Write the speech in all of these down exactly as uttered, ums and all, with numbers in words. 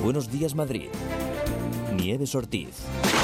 Buenos Días Madrid. Nieves Ortiz.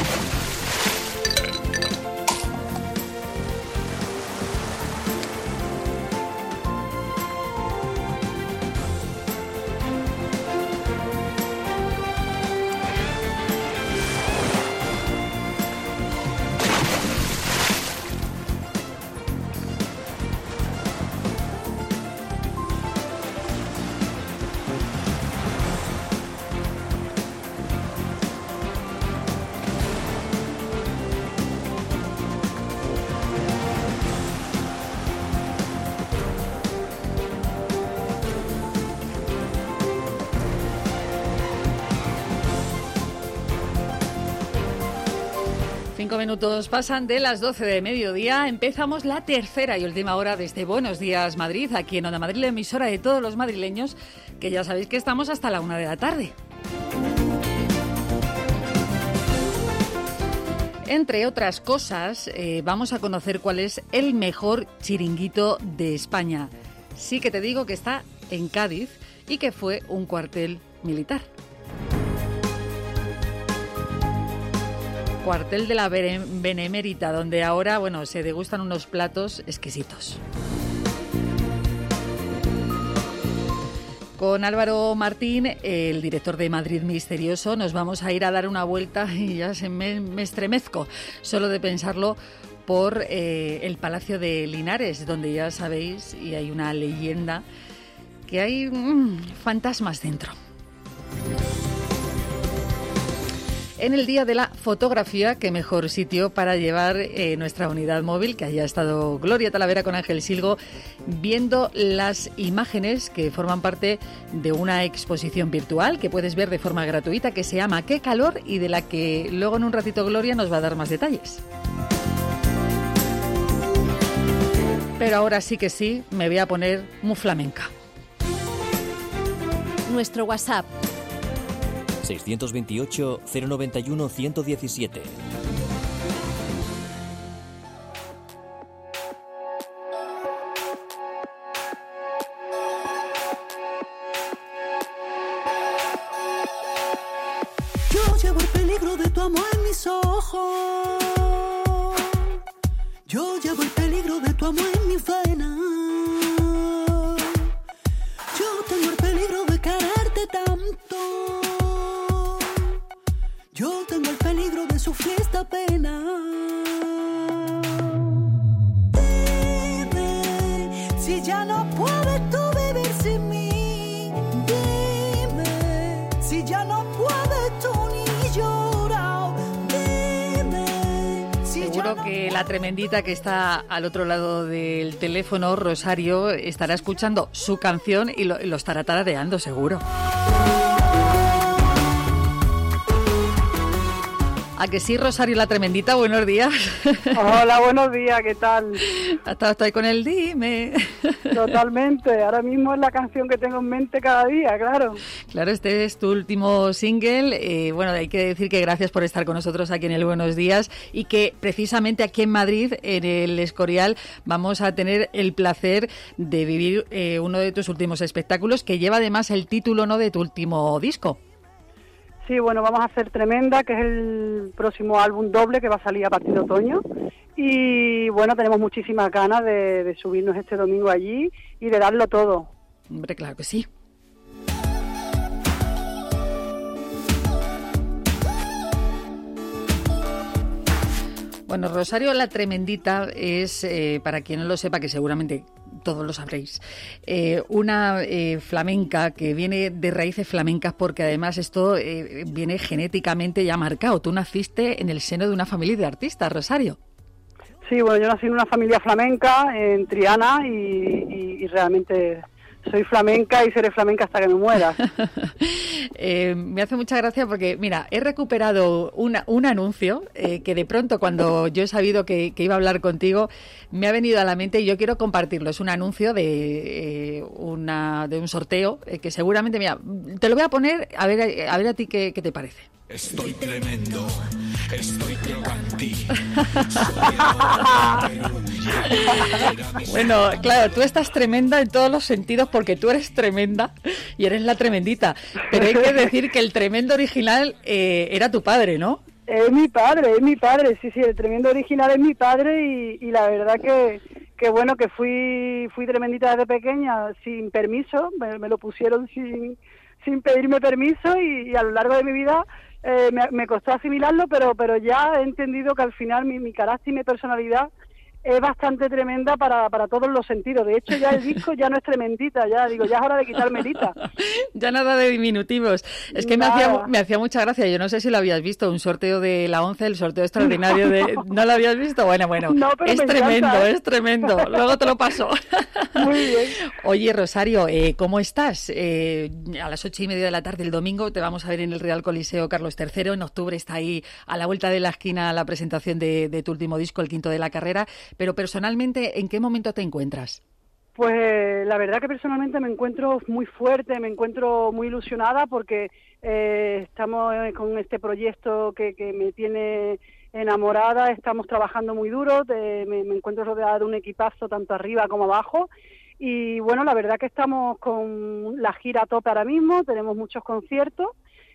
Cinco minutos pasan de las doce de mediodía. Empezamos la tercera y última hora desde Buenos Días Madrid, aquí en Onda Madrid, la emisora de todos los madrileños, que ya sabéis que estamos hasta la una de la tarde. Entre otras cosas, eh, vamos a conocer cuál es el mejor chiringuito de España. Sí que te digo que está en Cádiz y que fue un cuartel militar. Cuartel de la Benemérita, donde ahora, bueno, se degustan unos platos exquisitos. Con Álvaro Martín, el director de Madrid Misterioso, nos vamos a ir a dar una vuelta y ya se me, me estremezco solo de pensarlo por eh, el Palacio de Linares, donde ya sabéis, y hay una leyenda, que hay mmm, fantasmas dentro. En el Día de la Fotografía, qué mejor sitio para llevar eh, nuestra unidad móvil, que haya estado Gloria Talavera con Ángel Silgo, viendo las imágenes que forman parte de una exposición virtual que puedes ver de forma gratuita, que se llama Qué calor, y de la que luego en un ratito Gloria nos va a dar más detalles. Pero ahora sí que sí, me voy a poner muy flamenca. Nuestro WhatsApp seiscientos veintiocho, cero noventa y uno, ciento diecisiete. Yo llevo el peligro de tu amor en mis ojos. Yo llevo el peligro de tu amor en mis venas. Yo tengo el peligro de quererte tanto. Yo tengo el peligro de sufrir esta pena. Dime si ya no puedes tú vivir sin mí. Dime si ya no puedes tú ni llorar. Dime si Seguro ya no que la tremendita que está al otro lado del teléfono, Rosario, estará escuchando su canción y lo, y lo estará tarareando, seguro. ¿A que sí, Rosario la tremendita? Buenos días. Hola, buenos días, ¿qué tal? Hasta estoy con el dime. Totalmente, ahora mismo es la canción que tengo en mente cada día, claro. Claro, este es tu último single. Eh, bueno, hay que decir que gracias por estar con nosotros aquí en el Buenos Días y que precisamente aquí en Madrid, en el Escorial, vamos a tener el placer de vivir eh, uno de tus últimos espectáculos, que lleva además el título, ¿no?, de tu último disco. Sí, bueno, vamos a hacer Tremenda, que es el próximo álbum doble que va a salir a partir de otoño. Y bueno, tenemos muchísimas ganas de, de subirnos este domingo allí y de darlo todo. Hombre, claro que sí. Bueno, Rosario la Tremendita es, eh, para quien no lo sepa, que seguramente todos lo sabréis, eh, una eh, flamenca que viene de raíces flamencas, porque además esto eh, viene genéticamente ya marcado. Tú naciste en el seno de una familia de artistas, Rosario. Sí, bueno, yo nací en una familia flamenca en Triana y, y, y realmente soy flamenca y seré flamenca hasta que me muera. eh, me hace mucha gracia porque, mira, he recuperado una, un anuncio eh, que de pronto cuando yo he sabido que, que iba a hablar contigo me ha venido a la mente y yo quiero compartirlo. Es un anuncio de, eh, una, de un sorteo eh, que seguramente, mira, te lo voy a poner a ver a, ver a ti qué, qué te parece. Estoy tremendo, Estoy crocanti. Bueno, claro, tú estás tremenda en todos los sentidos porque tú eres tremenda y eres la tremendita. Pero hay que decir que el tremendo original eh, era tu padre, ¿no? Es mi padre, es mi padre, sí, sí, el tremendo original es mi padre y, y la verdad que, que bueno, que fui fui tremendita desde pequeña sin permiso, me, me lo pusieron sin, sin pedirme permiso y, y a lo largo de mi vida eh, me, me costó asimilarlo, pero pero ya he entendido que al final mi, mi carácter y mi personalidad es bastante tremenda para, para todos los sentidos. De hecho, ya el disco ya no es tremendita, ya digo, ya es hora de quitarme Lita. Ya nada de diminutivos. Es que me hacía, me hacía mucha gracia. Yo no sé si lo habías visto, un sorteo de la once, el sorteo extraordinario de... ¿No lo habías visto? Bueno, bueno, no, es tremendo, encanta, ¿eh? Es tremendo. Luego te lo paso. Muy bien. Oye, Rosario, eh, ¿cómo estás? Eh, a las ocho y media de la tarde el domingo te vamos a ver en el Real Coliseo Carlos tercero. En octubre está ahí a la vuelta de la esquina la presentación de, de tu último disco, el quinto de la carrera. Pero personalmente, ¿en qué momento te encuentras? Pues la verdad que personalmente me encuentro muy fuerte, me encuentro muy ilusionada porque eh, estamos con este proyecto que, que me tiene enamorada, estamos trabajando muy duro, de, me, me encuentro rodeada de un equipazo tanto arriba como abajo y bueno, la verdad que estamos con la gira a tope ahora mismo, tenemos muchos conciertos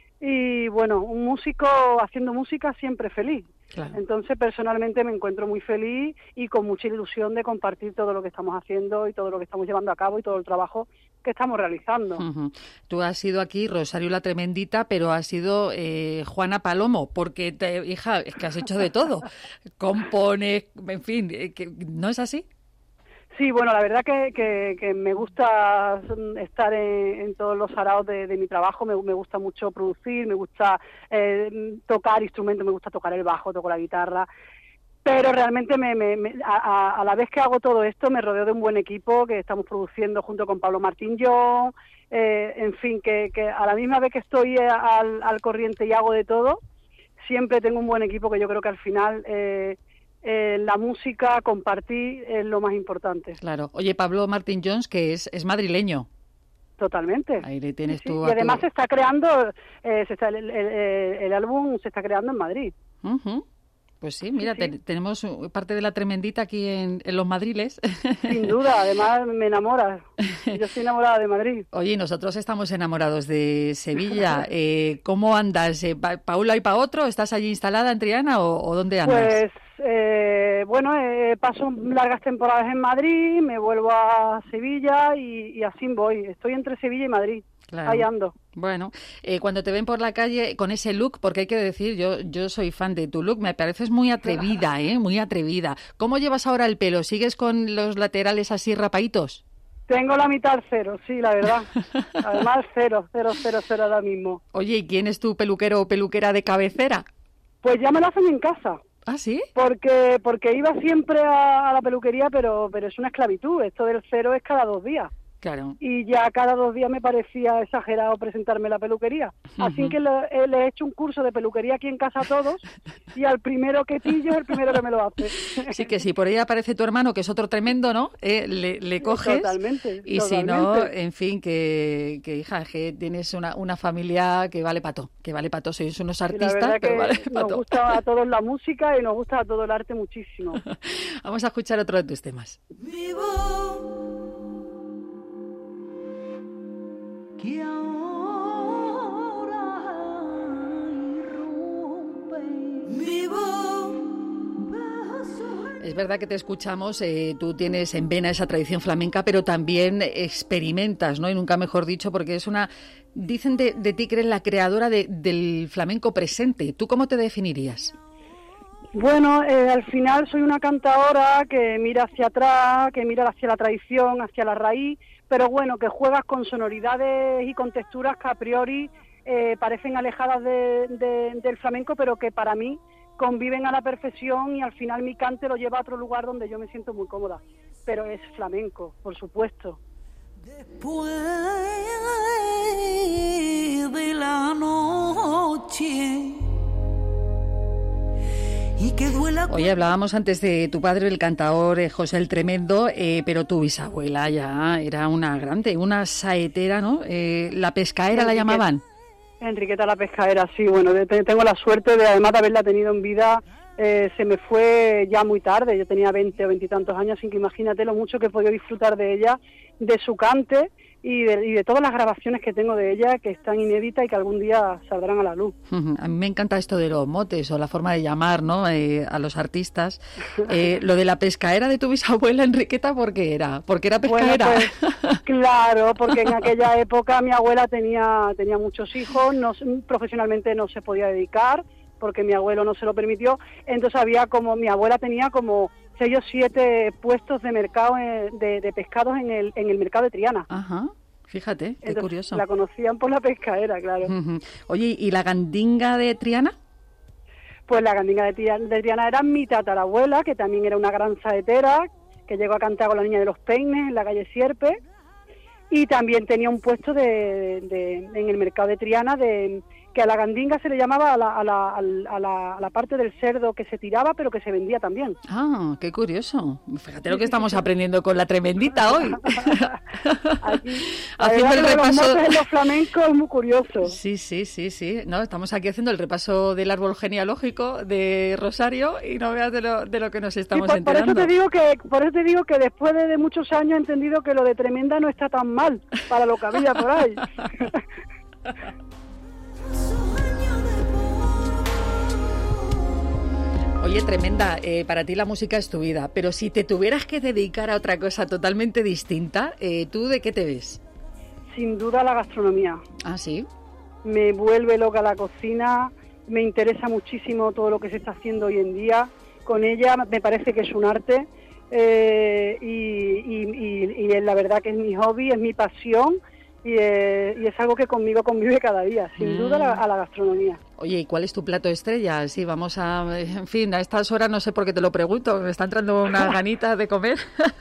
y bueno, un músico haciendo música siempre feliz. Claro. Entonces, personalmente me encuentro muy feliz y con mucha ilusión de compartir todo lo que estamos haciendo y todo lo que estamos llevando a cabo y todo el trabajo que estamos realizando. Uh-huh. Tú has sido aquí Rosario la Tremendita, pero has sido eh, Juana Palomo, porque, te, hija, es que has hecho de todo. Compones, en fin, que, ¿no es así? Sí, bueno, la verdad que, que, que me gusta estar en, en todos los araos de, de mi trabajo, me, me gusta mucho producir, me gusta eh, tocar instrumentos, me gusta tocar el bajo, toco la guitarra, pero realmente me, me, me, a, a la vez que hago todo esto me rodeo de un buen equipo que estamos produciendo junto con Pablo Martín John, eh, en fin, que, que a la misma vez que estoy al, al corriente y hago de todo, siempre tengo un buen equipo que yo creo que al final... Eh, Eh, la música, compartir es lo más importante. Claro. Oye, Pablo Martín Jones, que es, es madrileño. Totalmente. Ahí le tienes sí, tú sí. Y además tu... se está creando, eh, se está, el, el, el, el álbum se está creando en Madrid. Uh-huh. Pues sí, mira, sí, sí. Te, tenemos parte de la tremendita aquí en, en los madriles. Sin duda, además me enamora. Yo estoy enamorada de Madrid. Oye, nosotros estamos enamorados de Sevilla. Eh, ¿Cómo andas? Eh, ¿Pa, ¿Pa un lado y para otro? ¿Estás allí instalada en Triana o, o dónde andas? Pues, eh, bueno, eh, paso largas temporadas en Madrid, me vuelvo a Sevilla y, y así voy. Estoy entre Sevilla y Madrid. Claro. Ahí ando. Bueno, eh, cuando te ven por la calle con ese look, porque hay que decir, yo yo soy fan de tu look, me pareces muy atrevida, ¿eh? Muy atrevida. ¿Cómo llevas ahora el pelo? ¿Sigues con los laterales así rapaditos? Tengo la mitad cero, sí, la verdad. Además, cero, cero, cero, cero ahora mismo. Oye, ¿y quién es tu peluquero o peluquera de cabecera? Pues ya me lo hacen en casa. ¿Ah, sí? Porque porque iba siempre a, a la peluquería, pero pero es una esclavitud. Esto del cero es cada dos días. Claro. Y ya cada dos días me parecía exagerado presentarme la peluquería. Uh-huh. Así que le, le he hecho un curso de peluquería aquí en casa a todos y al primero que pillo es el primero que me lo hace. Sí, que si por ahí aparece tu hermano, que es otro tremendo, ¿no? Eh, le, le coges. Totalmente. Y totalmente. si no, en fin, que, que hija, que tienes una, una familia que vale pato, que vale pato. Sois unos artistas, pero vale pato. Nos gusta a todos la música y nos gusta a todo el arte muchísimo. Vamos a escuchar otro de tus temas. Vivo. Que ahora irrumpe mi voz. Es verdad que te escuchamos, eh, tú tienes en vena esa tradición flamenca, pero también experimentas, ¿no? Y nunca mejor dicho, porque es una... Dicen de, de ti que eres la creadora de, del flamenco presente. ¿Tú cómo te definirías? Bueno, eh, al final soy una cantadora que mira hacia atrás, que mira hacia la tradición, hacia la raíz, pero bueno, que juegas con sonoridades y con texturas que a priori eh, parecen alejadas de, de, del flamenco, pero que para mí conviven a la perfección y al final mi cante lo lleva a otro lugar donde yo me siento muy cómoda. Pero es flamenco, por supuesto. Después de la noche... Y que duela... Hoy hablábamos antes de tu padre, el cantador eh, José el Tremendo, eh, pero tu bisabuela ya era una grande, una saetera, ¿no? Eh, la pescaera la llamaban. Enriqueta la Pescaera, sí, bueno, de, tengo la suerte de además de haberla tenido en vida. Eh, se me fue ya muy tarde, yo tenía veinte o veintitantos años, así que imagínate lo mucho que he podido disfrutar de ella, de su cante y de, y de todas las grabaciones que tengo de ella, que están inéditas y que algún día saldrán a la luz. A mí me encanta esto de los motes o la forma de llamar, ¿no?, eh, a los artistas. Eh, lo de la pescaera de tu bisabuela, Enriqueta, ¿por qué era? ¿Porque era pescaera? Bueno, pues, claro, porque en aquella época mi abuela tenía, tenía muchos hijos, no, profesionalmente no se podía dedicar, porque mi abuelo no se lo permitió, entonces había como, mi abuela tenía como seis o siete puestos de mercado de, de pescados en el, en el mercado de Triana. Ajá, fíjate, qué entonces, curioso. La conocían por la pescaera, claro. Uh-huh. Oye, ¿y la gandinga de Triana? Pues la gandinga de Triana, de Triana era mi tatarabuela, que también era una gran saetera, que llegó a cantar con la Niña de los Peines en la calle Sierpe, y también tenía un puesto de, de, en el mercado de Triana de... que a la gandinga se le llamaba a la, a, la, a, la, a la parte del cerdo que se tiraba, pero que se vendía también. Ah, qué curioso. Fíjate lo que estamos aprendiendo con la tremendita hoy. Aquí, haciendo el repaso. Los motes en los flamencos es muy curioso. Sí, sí, sí, sí. No, estamos aquí haciendo el repaso del árbol genealógico de Rosario y no veas de lo, de lo que nos estamos por, enterando. Por eso te digo que, por eso te digo que después de, de muchos años he entendido que lo de tremenda no está tan mal para lo que había por ahí. Oye, tremenda, eh, para ti la música es tu vida, pero si te tuvieras que dedicar a otra cosa totalmente distinta, eh, ¿tú de qué te ves? Sin duda la gastronomía. Ah, ¿sí? Me vuelve loca la cocina, me interesa muchísimo todo lo que se está haciendo hoy en día. Con ella me parece que es un arte eh, y, y, y, y es la verdad que es mi hobby, es mi pasión y, eh, y es algo que conmigo convive cada día, sin mm. duda la, a la gastronomía. Oye, ¿y cuál es tu plato estrella? Sí, vamos a... En fin, a estas horas no sé por qué te lo pregunto, me está entrando una ganita de comer.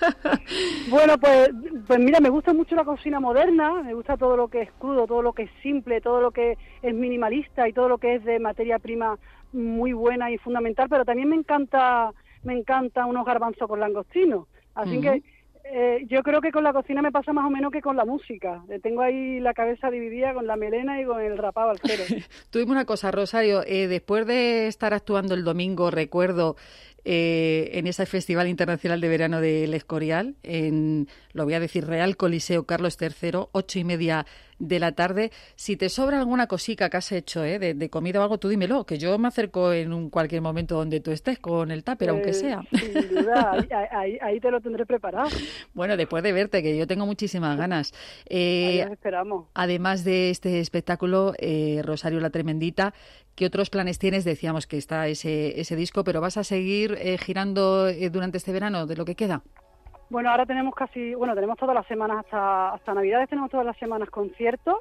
Bueno, pues, pues mira, me gusta mucho la cocina moderna, me gusta todo lo que es crudo, todo lo que es simple, todo lo que es minimalista y todo lo que es de materia prima muy buena y fundamental, pero también me encanta, me encanta unos garbanzos con langostino. Así uh-huh. que eh, yo creo que con la cocina me pasa más o menos que con la música. Tengo ahí la cabeza dividida con la melena y con el rapado al cero. Tú dime una cosa, Rosario, eh, después de estar actuando el domingo, recuerdo, eh, en ese Festival Internacional de Verano del Escorial, en, lo voy a decir, Real Coliseo Carlos tercero, ocho y media de la tarde. Si te sobra alguna cosica que has hecho, eh, de, de comida o algo, tú dímelo, que yo me acerco en un cualquier momento donde tú estés con el tupper, eh, aunque sea. Sin duda, ahí, ahí, ahí te lo tendré preparado. Bueno, después de verte, que yo tengo muchísimas ganas. Eh, ahí esperamos. Además de este espectáculo, eh, Rosario la Tremendita, ¿qué otros planes tienes? Decíamos que está ese, ese disco, pero ¿vas a seguir eh, girando eh, durante este verano de lo que queda? Bueno, ahora tenemos casi, bueno, tenemos todas las semanas hasta hasta Navidades, tenemos todas las semanas conciertos.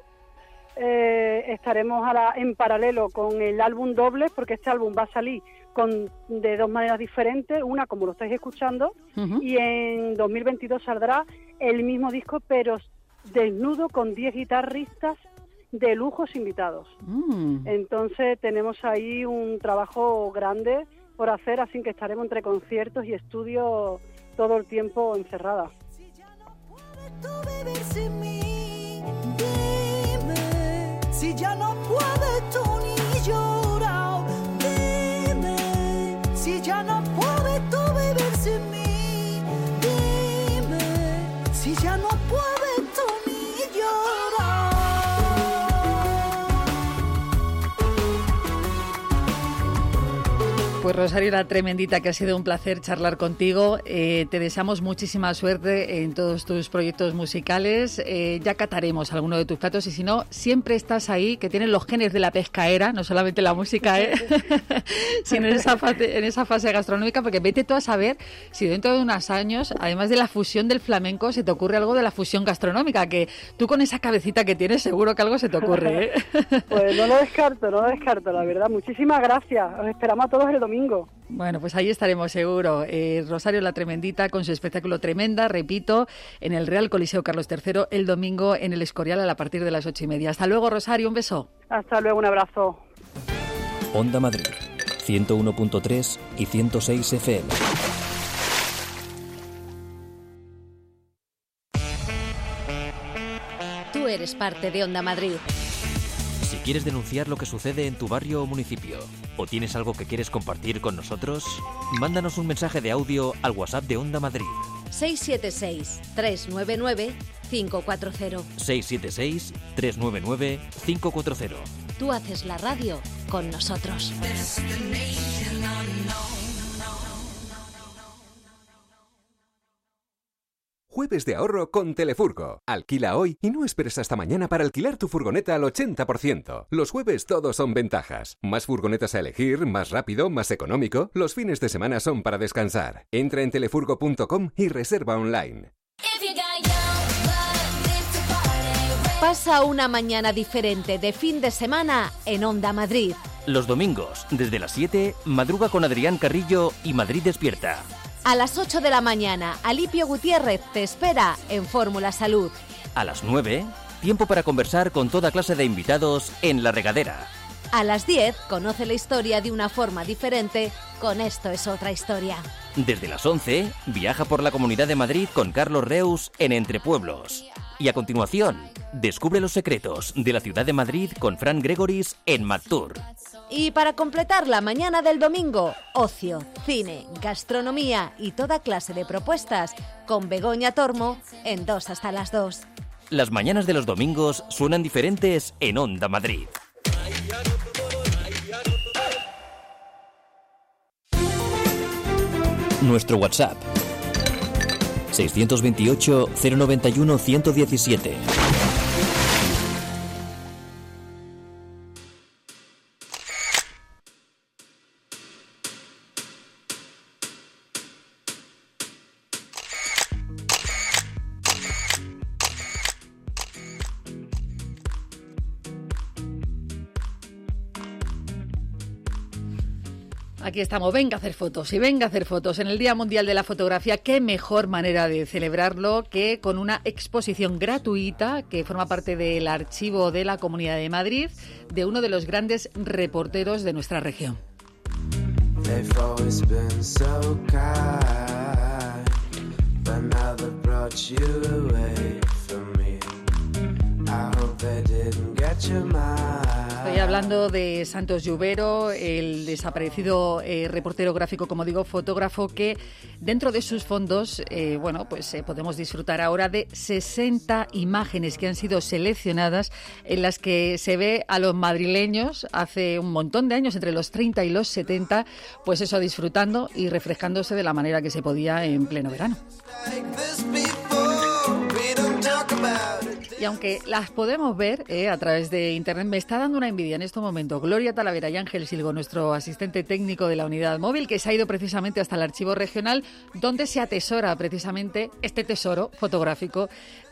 Eh, estaremos a la, en paralelo con el álbum doble, porque este álbum va a salir con de dos maneras diferentes, una como lo estáis escuchando, uh-huh. y en dos mil veintidós saldrá el mismo disco, pero desnudo, con diez guitarristas de lujos invitados. Mm. Entonces tenemos ahí un trabajo grande por hacer, así que estaremos entre conciertos y estudios todo el tiempo encerrada. Si ya no puedes tú vivir sin mí, dime. Si ya no puedes tú ni llorar, dime. Si ya no puedes tú vivir sin mí, dime. Si ya no puedes tú ni llorar. Pues Rosario la Tremendita, que ha sido un placer charlar contigo. Eh, te deseamos muchísima suerte en todos tus proyectos musicales. Eh, ya cataremos alguno de tus platos y si no, siempre estás ahí, que tienes los genes de la pescaera, no solamente la música, ¿eh? sino en esa, fase, en esa fase gastronómica, porque vete tú a saber si dentro de unos años, además de la fusión del flamenco, se te ocurre algo de la fusión gastronómica, que tú con esa cabecita que tienes seguro que algo se te ocurre, ¿eh? Pues no lo descarto, no lo descarto, la verdad. Muchísimas gracias. Os esperamos a todos el domingo. Bueno, pues ahí estaremos seguro. Eh, Rosario la Tremendita con su espectáculo Tremenda, repito, en el Real Coliseo Carlos tercero el domingo en el Escorial a partir de las ocho y media. Hasta luego, Rosario, un beso. Hasta luego, un abrazo. Onda Madrid, ciento uno punto tres y ciento seis F M. Tú eres parte de Onda Madrid. Si ¿Quieres denunciar lo que sucede en tu barrio o municipio? ¿O tienes algo que quieres compartir con nosotros? Mándanos un mensaje de audio al WhatsApp de Onda Madrid. seis siete seis, tres nueve nueve, cinco cuatro cero. seis siete seis, tres nueve nueve, cinco cuatro cero. Tú haces la radio con nosotros. Jueves de ahorro con Telefurgo. Alquila hoy y no esperes hasta mañana para alquilar tu furgoneta al ochenta por ciento. Los jueves todos son ventajas. Más furgonetas a elegir, más rápido, más económico. Los fines de semana son para descansar. Entra en telefurgo punto com y reserva online. Pasa una mañana diferente de fin de semana en Onda Madrid. Los domingos, desde las siete, madruga con Adrián Carrillo y Madrid Despierta. A las ocho de la mañana, Alipio Gutiérrez te espera en Fórmula Salud. A las nueve, tiempo para conversar con toda clase de invitados en La Regadera. A las diez, conoce la historia de una forma diferente con Esto es otra historia. Desde las once, viaja por la Comunidad de Madrid con Carlos Reus en Entre Pueblos. Y a continuación, descubre los secretos de la ciudad de Madrid con Fran Gregoris en MacTour. Y para completar la mañana del domingo, ocio, cine, gastronomía y toda clase de propuestas con Begoña Tormo en dos hasta las dos. Las mañanas de los domingos suenan diferentes en Onda Madrid. Nuestro WhatsApp seiscientos veintiocho, cero noventa y uno, ciento diecisiete. Aquí estamos, venga a hacer fotos y venga a hacer fotos. En el Día Mundial de la Fotografía, qué mejor manera de celebrarlo que con una exposición gratuita que forma parte del archivo de la Comunidad de Madrid de uno de los grandes reporteros de nuestra región. Estoy hablando de Santos Lluvero, el desaparecido eh, reportero gráfico, como digo, fotógrafo, que dentro de sus fondos, eh, bueno, pues eh, podemos disfrutar ahora de sesenta imágenes que han sido seleccionadas, en las que se ve a los madrileños hace un montón de años, entre los treinta y los setenta, pues eso, disfrutando y refrescándose de la manera que se podía en pleno verano. Y aunque las podemos ver eh, a través de internet, me está dando una envidia en estos momentos Gloria Talavera y Ángel Silgo, nuestro asistente técnico de la unidad móvil, que se ha ido precisamente hasta el archivo regional, donde se atesora precisamente este tesoro fotográfico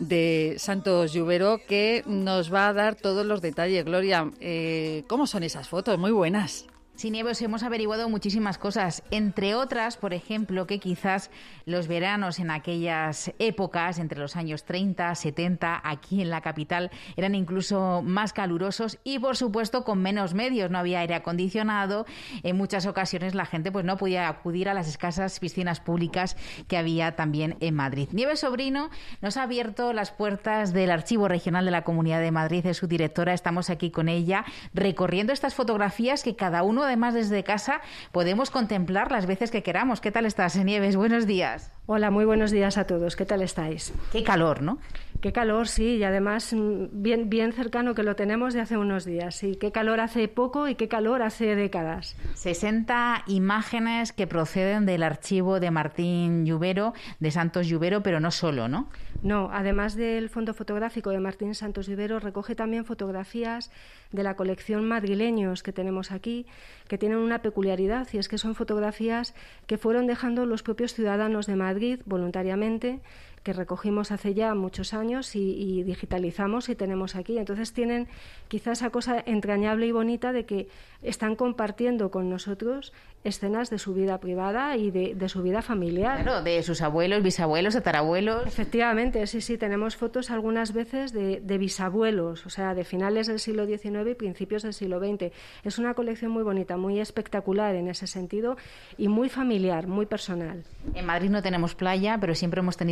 de Santos Lluvero, que nos va a dar todos los detalles. Gloria, eh, ¿cómo son esas fotos? Muy buenas. Sí, Nieves, hemos averiguado muchísimas cosas, entre otras, por ejemplo, que quizás los veranos en aquellas épocas, entre los años treinta, setenta, aquí en la capital, eran incluso más calurosos y, por supuesto, con menos medios. No había aire acondicionado. En muchas ocasiones la gente pues no podía acudir a las escasas piscinas públicas que había también en Madrid. Nieves Sobrino nos ha abierto las puertas del Archivo Regional de la Comunidad de Madrid, es su directora. Estamos aquí con ella recorriendo estas fotografías que cada uno, además desde casa, podemos contemplar las veces que queramos. ¿Qué tal estás, Nieves? Buenos días. Hola, muy buenos días a todos. ¿Qué tal estáis? Qué calor, ¿no? Qué calor, sí, y además bien, bien cercano, que lo tenemos de hace unos días. Sí, qué calor hace poco y qué calor hace décadas. sesenta imágenes que proceden del archivo de Martín Lluvero, de Santos Lluvero, pero no solo, ¿no? No, además del fondo fotográfico de Martín Santos Lluvero, recoge también fotografías de la colección Madrileños que tenemos aquí, que tienen una peculiaridad, y es que son fotografías que fueron dejando los propios ciudadanos de Madrid voluntariamente, que recogimos hace ya muchos años y, y digitalizamos y tenemos aquí. Entonces tienen quizá esa cosa entrañable y bonita de que están compartiendo con nosotros escenas de su vida privada y de, de su vida familiar. Claro, de sus abuelos, bisabuelos, tatarabuelos. Efectivamente, sí, sí, tenemos fotos algunas veces de, de bisabuelos, o sea, de finales del siglo diecinueve y principios del siglo veinte. Es una colección muy bonita, muy espectacular en ese sentido y muy familiar, muy personal. En Madrid no tenemos playa, pero siempre hemos tenido el Manzanares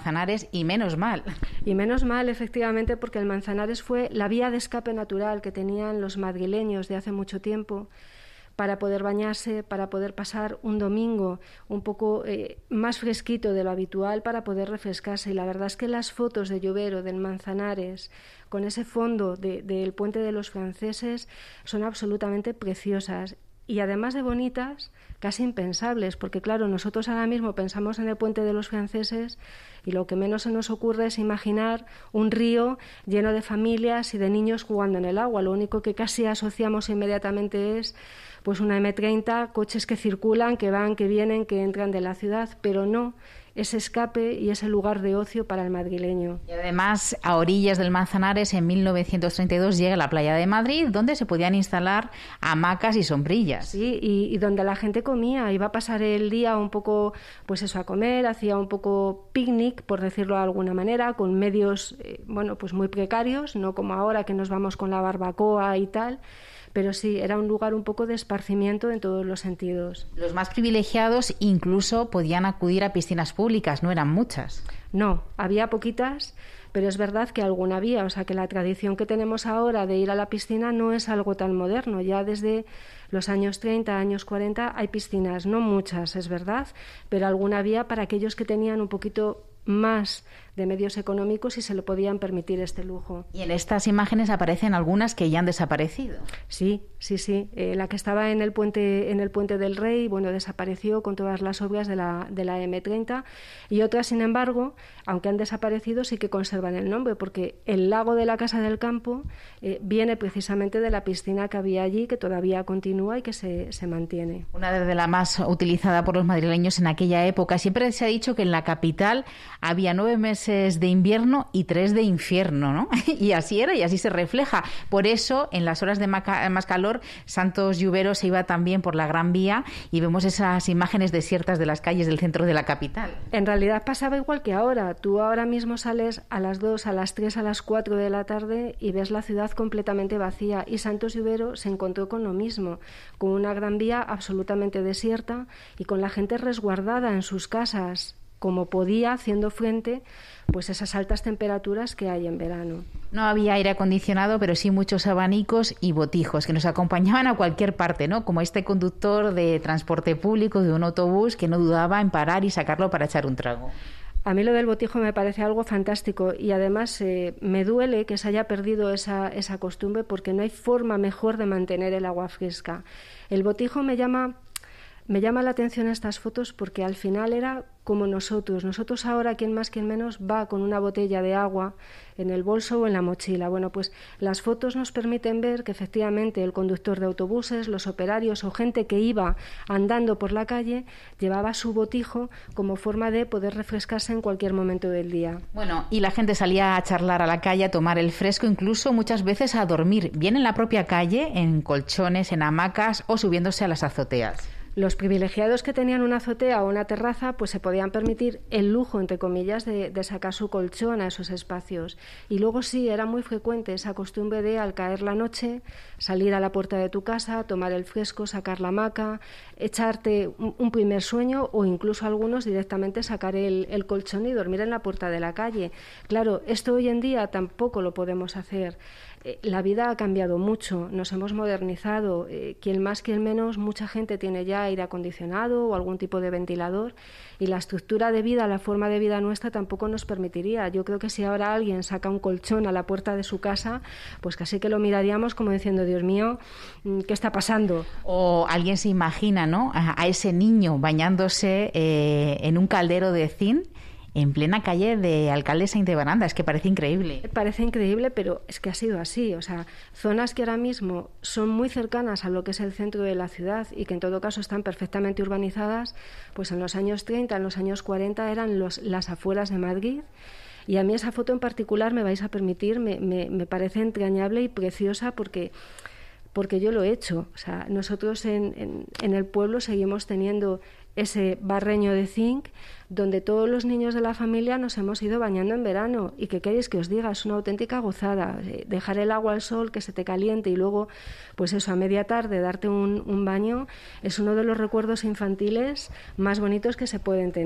Manzanares, y menos mal. Y menos mal, efectivamente, porque el Manzanares fue la vía de escape natural que tenían los madrileños de hace mucho tiempo para poder bañarse, para poder pasar un domingo un poco eh, más fresquito de lo habitual, para poder refrescarse. Y la verdad es que las fotos de Llobero, del Manzanares, con ese fondo de, del Puente de los Franceses, son absolutamente preciosas. Y además de bonitas, casi impensables, porque claro, nosotros ahora mismo pensamos en el Puente de los Franceses y lo que menos se nos ocurre es imaginar un río lleno de familias y de niños jugando en el agua. Lo único que casi asociamos inmediatamente es pues una eme treinta, coches que circulan, que van, que vienen, que entran de la ciudad, pero no ese escape y ese lugar de ocio para el madrileño. Y además, a orillas del Manzanares, en mil novecientos treinta y dos llega la playa de Madrid, donde se podían instalar hamacas y sombrillas. Sí, y, y donde la gente comía, iba a pasar el día un poco, pues eso, a comer, hacía un poco picnic, por decirlo de alguna manera, con medios, eh, bueno, pues muy precarios, no como ahora que nos vamos con la barbacoa y tal, pero sí, era un lugar un poco de esparcimiento en todos los sentidos. Los más privilegiados incluso podían acudir a piscinas públicas, no eran muchas. No, había poquitas, pero es verdad que alguna había, o sea que la tradición que tenemos ahora de ir a la piscina no es algo tan moderno, ya desde los años treinta, años cuarenta hay piscinas, no muchas, es verdad, pero alguna había para aquellos que tenían un poquito más de medios económicos y se le podían permitir este lujo. Y en estas imágenes aparecen algunas que ya han desaparecido. Sí, sí, sí. Eh, la que estaba en el puente en el Puente del Rey, bueno, desapareció con todas las obras de la, de la eme treinta, y otras, sin embargo, aunque han desaparecido, sí que conservan el nombre, porque el lago de la Casa del Campo eh, viene precisamente de la piscina que había allí, que todavía continúa y que se, se mantiene. Una de las más utilizada por los madrileños en aquella época. Siempre se ha dicho que en la capital había nueve meses de invierno y tres de infierno, ¿no? Y así era, y así se refleja. Por eso, en las horas de más calor, Santos Llobero se iba también por la Gran Vía y vemos esas imágenes desiertas de las calles del centro de la capital. En realidad pasaba igual que ahora. Tú ahora mismo sales a las dos, a las tres, a las cuatro de la tarde y ves la ciudad completamente vacía. Y Santos Llobero se encontró con lo mismo, con una Gran Vía absolutamente desierta y con la gente resguardada en sus casas, como podía, haciendo frente pues esas altas temperaturas que hay en verano. No había aire acondicionado, pero sí muchos abanicos y botijos que nos acompañaban a cualquier parte, ¿no? Como este conductor de transporte público de un autobús que no dudaba en parar y sacarlo para echar un trago. A mí lo del botijo me parece algo fantástico y además eh, me duele que se haya perdido esa, esa costumbre, porque no hay forma mejor de mantener el agua fresca. El botijo me llama... Me llama la atención estas fotos porque al final era como nosotros. Nosotros ahora, quien más, quien menos, va con una botella de agua en el bolso o en la mochila. Bueno, pues las fotos nos permiten ver que efectivamente el conductor de autobuses, los operarios o gente que iba andando por la calle llevaba su botijo como forma de poder refrescarse en cualquier momento del día. Bueno, y la gente salía a charlar a la calle, a tomar el fresco, incluso muchas veces a dormir, bien en la propia calle, en colchones, en hamacas o subiéndose a las azoteas. Los privilegiados que tenían una azotea o una terraza pues se podían permitir el lujo, entre comillas, de, de sacar su colchón a esos espacios. Y luego sí, era muy frecuente esa costumbre de, al caer la noche, salir a la puerta de tu casa, tomar el fresco, sacar la hamaca, echarte un, un primer sueño o incluso algunos directamente sacar el, el colchón y dormir en la puerta de la calle. Claro, esto hoy en día tampoco lo podemos hacer. La vida ha cambiado mucho, nos hemos modernizado, eh, quien más, quien menos, mucha gente tiene ya aire acondicionado o algún tipo de ventilador, y la estructura de vida, la forma de vida nuestra tampoco nos permitiría. Yo creo que si ahora alguien saca un colchón a la puerta de su casa, pues casi que lo miraríamos como diciendo, Dios mío, ¿qué está pasando? O alguien se imagina, ¿no?, a, a ese niño bañándose eh, en un caldero de zinc en plena calle de Alcalde Sainte Baranda. Es que parece increíble. Parece increíble, pero es que ha sido así. O sea, zonas que ahora mismo son muy cercanas a lo que es el centro de la ciudad y que en todo caso están perfectamente urbanizadas, pues en los años treinta, en los años cuarenta eran los, las afueras de Madrid. Y a mí esa foto en particular, me vais a permitir, me, me, me parece entrañable y preciosa porque... porque yo lo he hecho. O sea, nosotros en, en, en el pueblo seguimos teniendo ese barreño de zinc donde todos los niños de la familia nos hemos ido bañando en verano, y que queréis que os diga, es una auténtica gozada dejar el agua al sol, que se te caliente, y luego pues eso, a media tarde darte un, un baño, es uno de los recuerdos infantiles más bonitos que se pueden tener.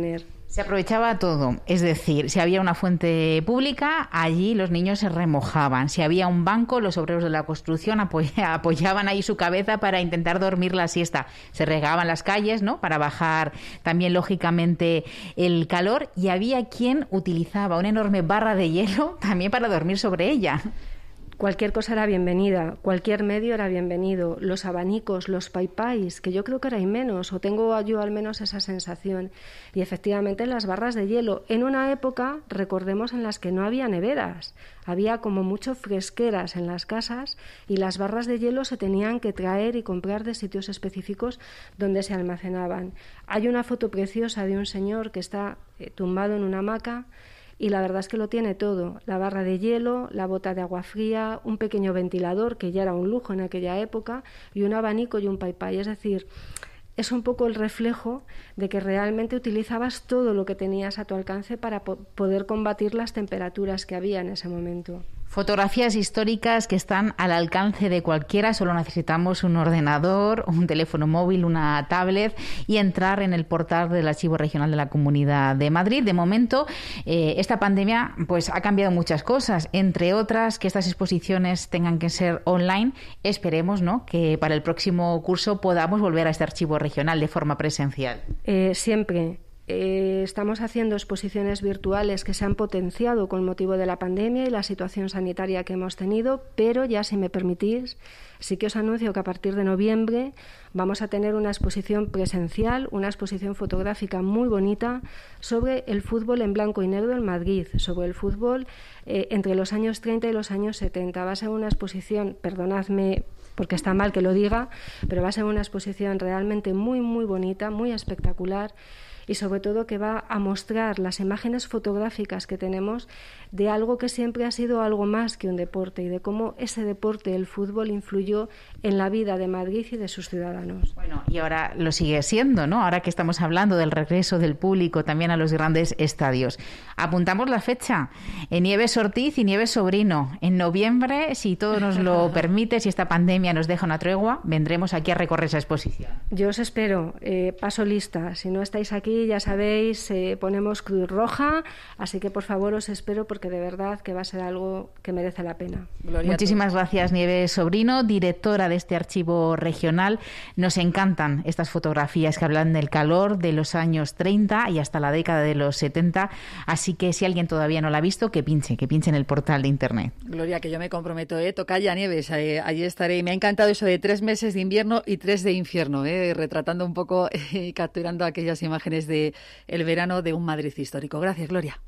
Se aprovechaba todo, es decir, si había una fuente pública, allí los niños se remojaban. Si había un banco, los obreros de la construcción apoyaban ahí su cabeza para intentar dormir la siesta. Se regaban las calles, ¿no?, para bajar también, lógicamente, el calor, y había quien utilizaba una enorme barra de hielo también para dormir sobre ella. Cualquier cosa era bienvenida, cualquier medio era bienvenido, los abanicos, los paipais, que yo creo que ahora hay menos, o tengo yo al menos esa sensación, y efectivamente las barras de hielo, en una época, recordemos, en las que no había neveras, había como mucho fresqueras en las casas, y las barras de hielo se tenían que traer y comprar de sitios específicos donde se almacenaban. Hay una foto preciosa de un señor que está eh, tumbado en una hamaca, y la verdad es que lo tiene todo, la barra de hielo, la bota de agua fría, un pequeño ventilador, que ya era un lujo en aquella época, y un abanico y un paipai. Es decir, es un poco el reflejo de que realmente utilizabas todo lo que tenías a tu alcance para po- poder combatir las temperaturas que había en ese momento. Fotografías históricas que están al alcance de cualquiera, solo necesitamos un ordenador, un teléfono móvil, una tablet y entrar en el portal del Archivo Regional de la Comunidad de Madrid. De momento, eh, esta pandemia pues ha cambiado muchas cosas, entre otras que estas exposiciones tengan que ser online. Esperemos, ¿no?, que para el próximo curso podamos volver a este Archivo Regional de forma presencial. Eh, siempre. Eh, estamos haciendo exposiciones virtuales que se han potenciado con motivo de la pandemia y la situación sanitaria que hemos tenido, pero ya, si me permitís, sí que os anuncio que a partir de noviembre vamos a tener una exposición presencial, una exposición fotográfica muy bonita sobre el fútbol en blanco y negro en Madrid, sobre el fútbol eh, entre los años treinta y los años setenta. Va a ser una exposición, perdonadme porque está mal que lo diga, pero va a ser una exposición realmente muy, muy bonita, muy espectacular, y sobre todo que va a mostrar las imágenes fotográficas que tenemos de algo que siempre ha sido algo más que un deporte, y de cómo ese deporte, el fútbol, influyó en la vida de Madrid y de sus ciudadanos. Bueno, y ahora lo sigue siendo, ¿no? Ahora que estamos hablando del regreso del público también a los grandes estadios. Apuntamos la fecha. En Nieves Ortiz y Nieves Sobrino. En noviembre, si todo nos lo permite, si esta pandemia nos deja una tregua, vendremos aquí a recorrer esa exposición. Yo os espero. Eh, paso lista. Si no estáis aquí, ya sabéis, eh, ponemos Cruz Roja, así que por favor os espero, porque de verdad que va a ser algo que merece la pena. Gloria Muchísimas gracias, Nieves Sobrino, directora de este archivo regional. Nos encantan estas fotografías que hablan del calor de los años treinta y hasta la década de los setenta, así que si alguien todavía no la ha visto, que pinche, que pinche en el portal de internet. Gloria, que yo me comprometo, ¿eh? Tocaya, Nieves, eh, allí estaré. Y me ha encantado eso de tres meses de invierno y tres de infierno, ¿eh? Retratando un poco y eh, capturando aquellas imágenes de el verano de un Madrid histórico. Gracias, Gloria.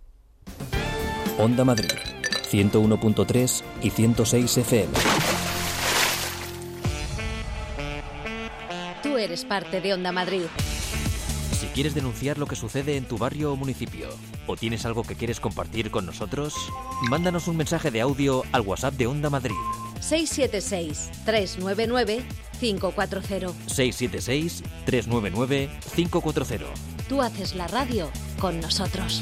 Onda Madrid, ciento uno punto tres y ciento seis F M. Tú eres parte de Onda Madrid. Si quieres denunciar lo que sucede en tu barrio o municipio, o tienes algo que quieres compartir con nosotros, mándanos un mensaje de audio al WhatsApp de Onda Madrid. seis siete seis, tres nueve nueve, cinco cuatro cero. seis siete seis, tres nueve nueve, cinco cuatro cero. Tú haces la radio con nosotros.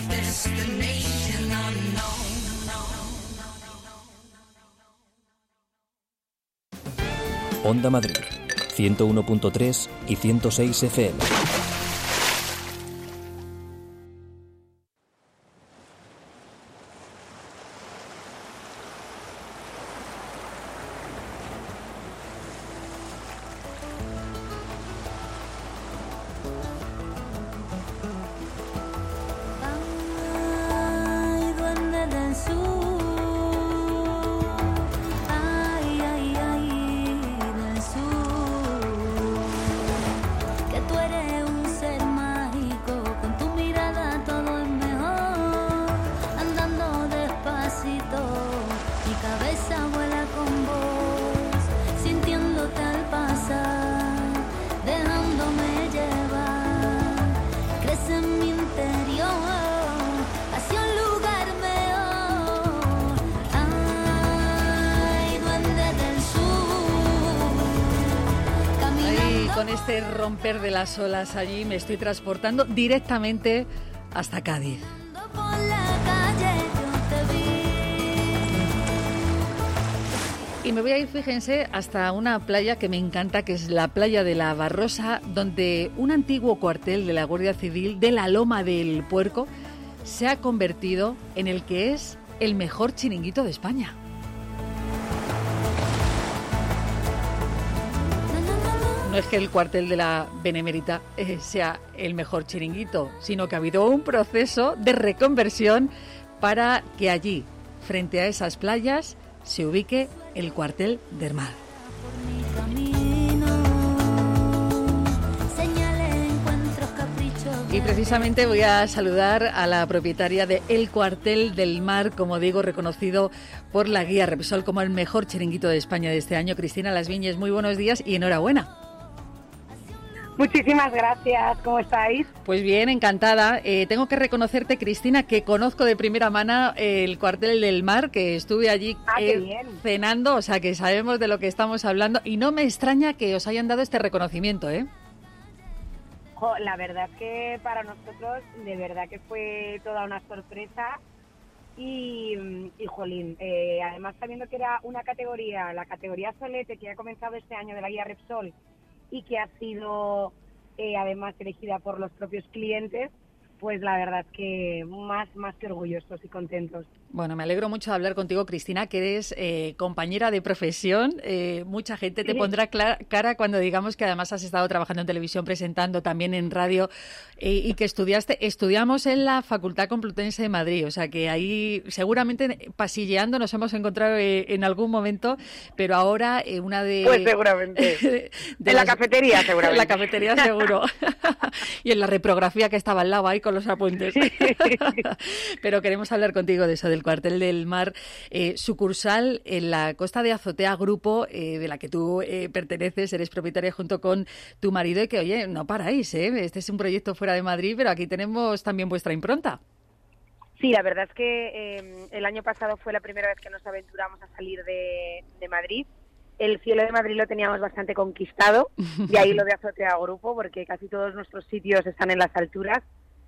Onda Madrid, ciento uno punto tres y ciento seis F M. Con este romper de las olas allí me estoy transportando directamente hasta Cádiz. Y me voy a ir, fíjense, hasta una playa que me encanta, que es la playa de la Barrosa, donde un antiguo cuartel de la Guardia Civil de la Loma del Puerco se ha convertido en el que es el mejor chiringuito de España. No es que el cuartel de la Benemérita eh, sea el mejor chiringuito, sino que ha habido un proceso de reconversión para que allí, frente a esas playas, se ubique el cuartel del mar. Y precisamente voy a saludar a la propietaria de El Cuartel del Mar, como digo, reconocido por la guía Repsol como el mejor chiringuito de España de este año. Cristina Las Viñes, muy buenos días y enhorabuena. Muchísimas gracias, ¿cómo estáis? Pues bien, encantada. Eh, tengo que reconocerte, Cristina, que conozco de primera mano el Cuartel del Mar, que estuve allí ah, eh, cenando, o sea que sabemos de lo que estamos hablando y no me extraña que os hayan dado este reconocimiento, ¿eh? Jo, la verdad es que para nosotros, de verdad que fue toda una sorpresa y, y jolín, eh, además sabiendo que era una categoría, la categoría Solete, que ha comenzado este año de la guía Repsol, y que ha sido eh, además elegida por los propios clientes, pues la verdad es que más, más que orgullosos y contentos. Bueno, me alegro mucho de hablar contigo, Cristina, que eres eh, compañera de profesión. Eh, mucha gente te sí. pondrá cara cuando digamos que además has estado trabajando en televisión, presentando también en radio eh, y que estudiaste. Estudiamos en la Facultad Complutense de Madrid, o sea que ahí seguramente pasilleando nos hemos encontrado eh, en algún momento, pero ahora eh, una de... Pues seguramente. de, de en las, la cafetería seguramente. En la cafetería seguro. Y en la reprografía que estaba al lado ahí con los apuntes. Pero queremos hablar contigo de eso, del Cuartel del Mar, eh, sucursal en la costa de Azotea Grupo, eh, de la que tú eh, perteneces, eres propietaria junto con tu marido y que, oye, no paráis, ¿eh? Este es un proyecto fuera de Madrid, pero aquí tenemos también vuestra impronta. Sí, la verdad es que eh, el año pasado fue la primera vez que nos aventuramos a salir de, de Madrid. El cielo de Madrid lo teníamos bastante conquistado, y ahí lo de Azotea Grupo, porque casi todos nuestros sitios están en las alturas.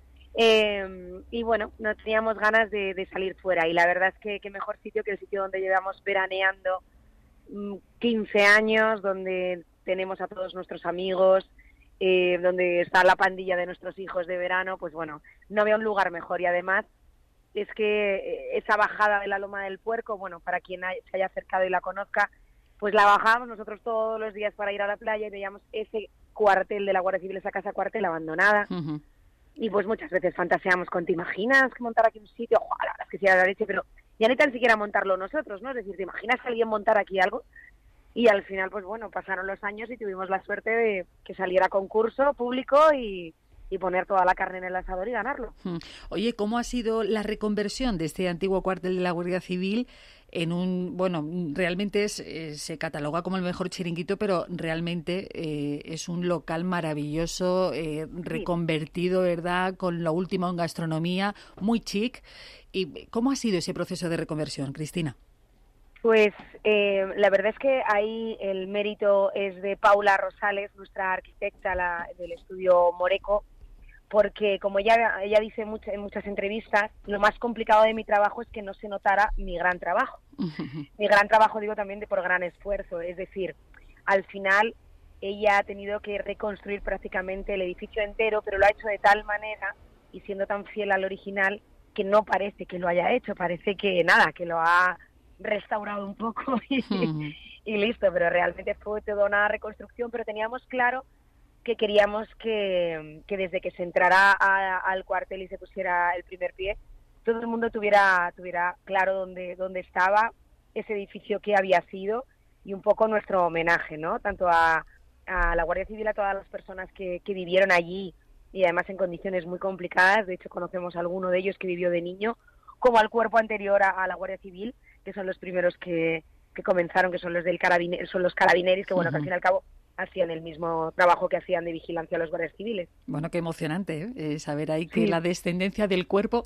Eh, y bueno, no teníamos ganas de, de salir fuera y la verdad es que qué mejor sitio que el sitio donde llevamos veraneando mmm, quince años, donde tenemos a todos nuestros amigos, eh, donde está la pandilla de nuestros hijos de verano. Pues bueno, no había un lugar mejor y además es que esa bajada de la Loma del Puerco, bueno, para quien se haya acercado y la conozca, pues la bajábamos nosotros todos los días para ir a la playa y veíamos ese cuartel de la Guardia Civil, esa casa cuartel abandonada. Uh-huh. Y pues muchas veces fantaseamos con, ¿te imaginas que montar aquí un sitio? Ojo, la verdad es que sí, a la leche, pero ya ni tan siquiera montarlo nosotros, ¿no? Es decir, ¿te imaginas que alguien montar aquí algo? Y al final, pues bueno, pasaron los años y tuvimos la suerte de que saliera concurso público y, y poner toda la carne en el asador y ganarlo. Oye, ¿cómo ha sido la reconversión de este antiguo cuartel de la Guardia Civil en un, bueno, realmente es, eh, se cataloga como el mejor chiringuito, pero realmente eh, es un local maravilloso, eh, reconvertido, ¿verdad?, con lo último en gastronomía, muy chic. ¿Y cómo ha sido ese proceso de reconversión, Cristina? Pues eh, la verdad es que ahí el mérito es de Paula Rosales, nuestra arquitecta la, del estudio Moreco, porque como ella, ella dice mucho, en muchas entrevistas, lo más complicado de mi trabajo es que no se notara mi gran trabajo. Uh-huh. Mi gran trabajo, digo, también de por gran esfuerzo, es decir, al final ella ha tenido que reconstruir prácticamente el edificio entero, pero lo ha hecho de tal manera y siendo tan fiel al original que no parece que lo haya hecho, parece que nada, que lo ha restaurado un poco y, uh-huh. y listo, pero realmente fue toda una reconstrucción, pero teníamos claro que queríamos que, que desde que se entrara a, al cuartel y se pusiera el primer pie, todo el mundo tuviera tuviera claro dónde, dónde estaba ese edificio, que había sido, y un poco nuestro homenaje, ¿no? Tanto a, a la Guardia Civil, a todas las personas que, que vivieron allí, y además en condiciones muy complicadas. De hecho, conocemos a alguno de ellos que vivió de niño, como al cuerpo anterior a, a la Guardia Civil, que son los primeros que, que comenzaron, que son los del carabine, son los carabineros, que bueno, uh-huh. que al fin y al cabo hacían el mismo trabajo que hacían de vigilancia a los guardias civiles. Bueno, qué emocionante, ¿eh? Saber ahí que sí. la descendencia del cuerpo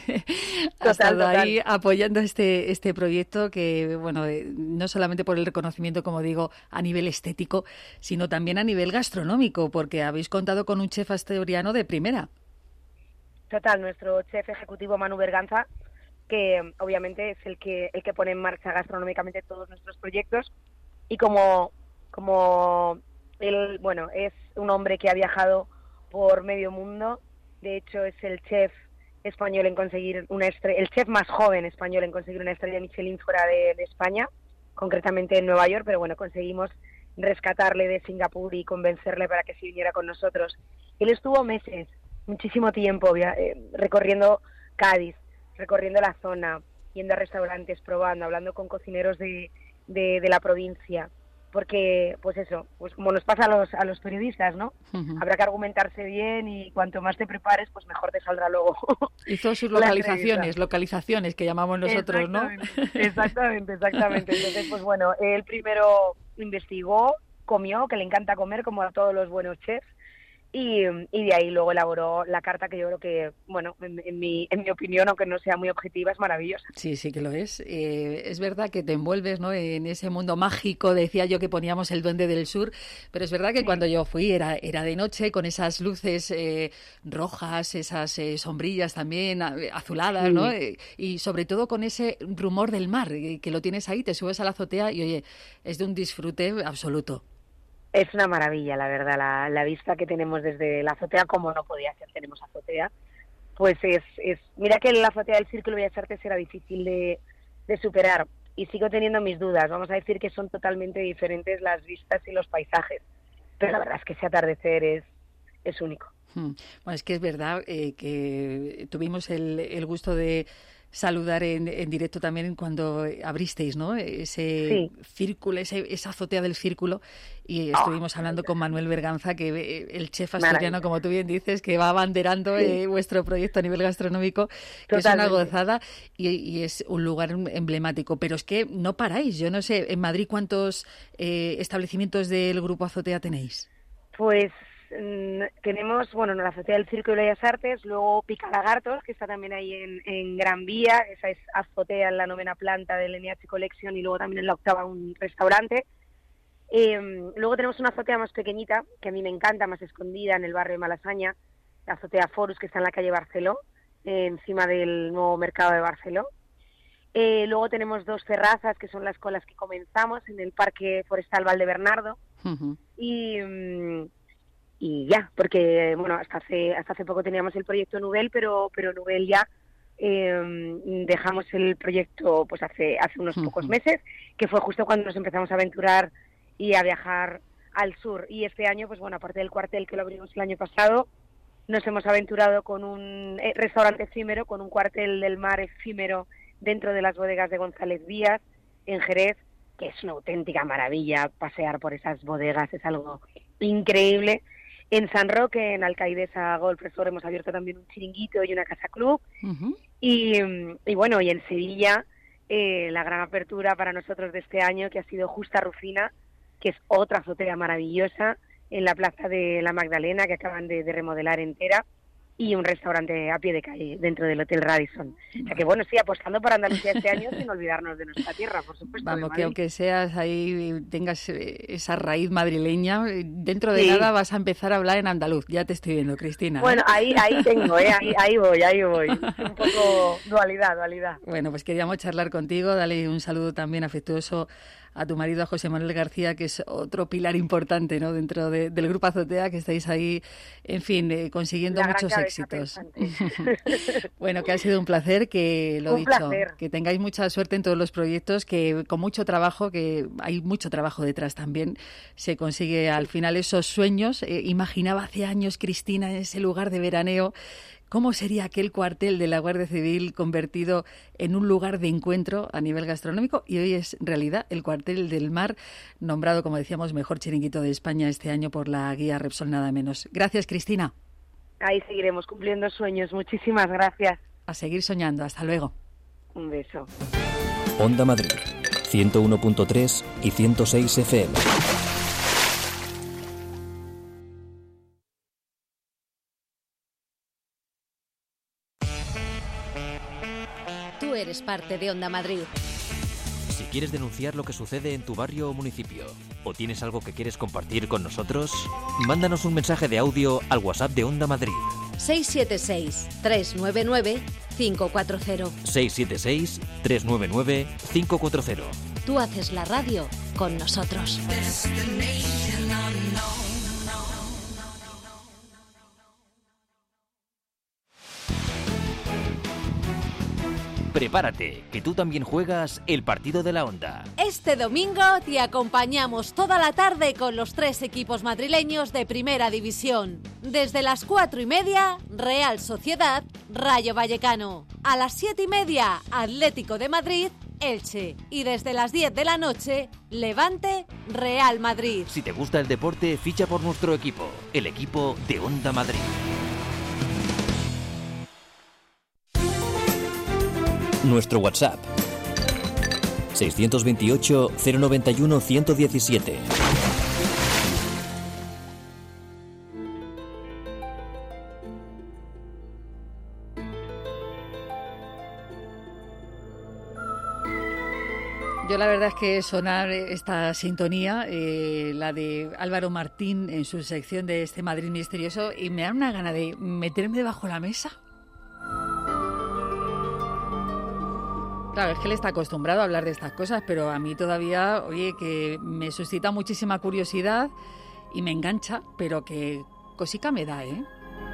ha total, estado total. ahí apoyando este este proyecto que, bueno, eh, no solamente por el reconocimiento, como digo, a nivel estético, sino también a nivel gastronómico, porque habéis contado con un chef asturiano de primera. Total, nuestro chef ejecutivo Manu Berganza que obviamente es el que el que pone en marcha gastronómicamente todos nuestros proyectos. Y como, como él, bueno, es un hombre que ha viajado por medio mundo, de hecho es el chef español en conseguir una estrella, el chef más joven español en conseguir una estrella Michelin fuera de, de España, concretamente en Nueva York, pero bueno, conseguimos rescatarle de Singapur y convencerle para que se viniera con nosotros. Él estuvo meses, muchísimo tiempo, via- eh, recorriendo Cádiz, recorriendo la zona, yendo a restaurantes, probando, hablando con cocineros de De, de la provincia, porque pues eso, pues como nos pasa a los a los periodistas, ¿no? Uh-huh. Habrá que argumentarse bien y cuanto más te prepares, pues mejor te saldrá luego. Hizo sus localizaciones, localizaciones que llamamos nosotros, ¿no? Exactamente, exactamente. Entonces, pues bueno, él primero investigó, comió, que le encanta comer como a todos los buenos chefs, y, y de ahí luego elaboró la carta que yo creo que, bueno, en, en, mi, en mi opinión, aunque no sea muy objetiva, es maravillosa. Sí, sí que lo es. Eh, es verdad que te envuelves, ¿no?, en ese mundo mágico, decía yo que poníamos el Duende del Sur, pero es verdad que sí. Cuando yo fui era, era de noche, con esas luces eh, rojas, esas eh, sombrillas también azuladas, sí. ¿no? Eh, y sobre todo con ese rumor del mar, eh, que lo tienes ahí, te subes a la azotea y, oye, es de un disfrute absoluto. Es una maravilla, la verdad, la, la vista que tenemos desde la azotea, como no podía ser, tenemos azotea, pues es, es mira que la azotea del Círculo Bellas Artes era difícil de, de superar, y sigo teniendo mis dudas. Vamos a decir que son totalmente diferentes las vistas y los paisajes, pero la verdad es que ese atardecer es, es único. Hmm. Bueno, es que es verdad eh, que tuvimos el, el gusto de saludar en, en directo también cuando abristeis, ¿no?, ese sí. círculo, ese, esa azotea del Círculo, y estuvimos oh, hablando con Manuel Berganza, que el chef asturiano, como tú bien dices, que va abanderando sí. eh, vuestro proyecto a nivel gastronómico, que Totalmente. Es una gozada y, y es un lugar emblemático. Pero es que no paráis, yo no sé, en Madrid, ¿cuántos eh, establecimientos del Grupo Azotea tenéis? Pues tenemos, bueno, la azotea del Círculo de Bellas Artes, luego Picalagartos, que está también ahí en, en Gran Vía, esa es azotea en la novena planta del N H Collection, y luego también en la octava un restaurante. Eh, luego tenemos una azotea más pequeñita, que a mí me encanta, más escondida, en el barrio de Malasaña, la azotea Forus, que está en la calle Barceló, eh, encima del nuevo mercado de Barceló. Eh, luego tenemos dos terrazas, que son las con las que comenzamos, en el Parque Forestal Valdebernardo, uh-huh. y... Um, y ya, porque bueno, hasta hace hasta hace poco teníamos el proyecto Nubel, pero pero Nubel ya eh, dejamos el proyecto pues hace hace unos uh-huh. pocos meses, que fue justo cuando nos empezamos a aventurar y a viajar al sur. Y este año, pues bueno, aparte del cuartel que lo abrimos el año pasado, nos hemos aventurado con un eh, restaurante efímero, con un cuartel del mar efímero dentro de las bodegas de González Díaz, en Jerez, que es una auténtica maravilla. Pasear por esas bodegas es algo increíble. En San Roque, en Alcaidesa Golf Resort, hemos abierto también un chiringuito y una casa club. Uh-huh. Y, y bueno, y en Sevilla, eh, la gran apertura para nosotros de este año, que ha sido Justa Rufina, que es otra azotea maravillosa, en la Plaza de la Magdalena, que acaban de, de remodelar entera, y un restaurante a pie de calle dentro del Hotel Radisson. O sea que bueno, sí, apostando por Andalucía este año sin olvidarnos de nuestra tierra, por supuesto. Vamos, que aunque seas ahí, tengas esa raíz madrileña, dentro de sí. nada vas a empezar a hablar en andaluz. Ya te estoy viendo, Cristina. Bueno, ¿eh? ahí ahí tengo, ¿eh? ahí, ahí voy, ahí voy. Un poco dualidad, dualidad. Bueno, pues queríamos charlar contigo, dale un saludo también afectuoso a tu marido, a José Manuel García, que es otro pilar importante, ¿no?, dentro de, del Grupo Azotea, que estáis ahí, en fin, eh, consiguiendo la muchos éxitos. Bueno, que ha sido un placer, que lo un dicho, placer. Que tengáis mucha suerte en todos los proyectos, que con mucho trabajo, que hay mucho trabajo detrás también, se consigue al final esos sueños. Eh, imaginaba hace años, Cristina, en ese lugar de veraneo, ¿cómo sería aquel cuartel de la Guardia Civil convertido en un lugar de encuentro a nivel gastronómico? Y hoy es realidad el cuartel del mar, nombrado, como decíamos, mejor chiringuito de España este año por la guía Repsol, nada menos. Gracias, Cristina. Ahí seguiremos cumpliendo sueños. Muchísimas gracias. A seguir soñando. Hasta luego. Un beso. Onda Madrid, ciento uno punto tres y ciento seis F M. Tú eres parte de Onda Madrid. Si quieres denunciar lo que sucede en tu barrio o municipio, o tienes algo que quieres compartir con nosotros, mándanos un mensaje de audio al WhatsApp de Onda Madrid. seis siete seis, tres nueve nueve, cinco cuatro cero. seis siete seis, tres nueve nueve, cinco cuatro cero. Tú haces la radio con nosotros. Prepárate, que tú también juegas el partido de la Onda. Este domingo te acompañamos toda la tarde con los tres equipos madrileños de Primera División. Desde las cuatro y media, Real Sociedad, Rayo Vallecano. A las siete y media, Atlético de Madrid, Elche. Y desde las diez de la noche, Levante, Real Madrid. Si te gusta el deporte, ficha por nuestro equipo, el equipo de Onda Madrid. Nuestro WhatsApp seiscientos veintiocho, cero noventa y uno, ciento diecisiete. Yo la verdad es que sonar esta sintonía, eh, la de Álvaro Martín en su sección de este Madrid misterioso, y me da una gana de meterme debajo de la mesa. Claro, es que él está acostumbrado a hablar de estas cosas, pero a mí todavía, oye, que me suscita muchísima curiosidad y me engancha, pero que cosica me da, ¿eh?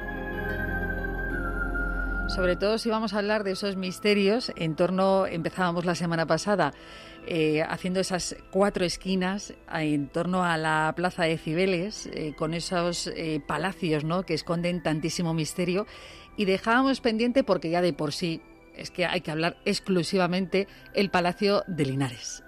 Sobre todo si vamos a hablar de esos misterios en torno, empezábamos la semana pasada, eh, haciendo esas cuatro esquinas en torno a la Plaza de Cibeles, eh, con esos eh, palacios, ¿no?, que esconden tantísimo misterio, y dejábamos pendiente, porque ya de por sí es que hay que hablar exclusivamente el Palacio de Linares.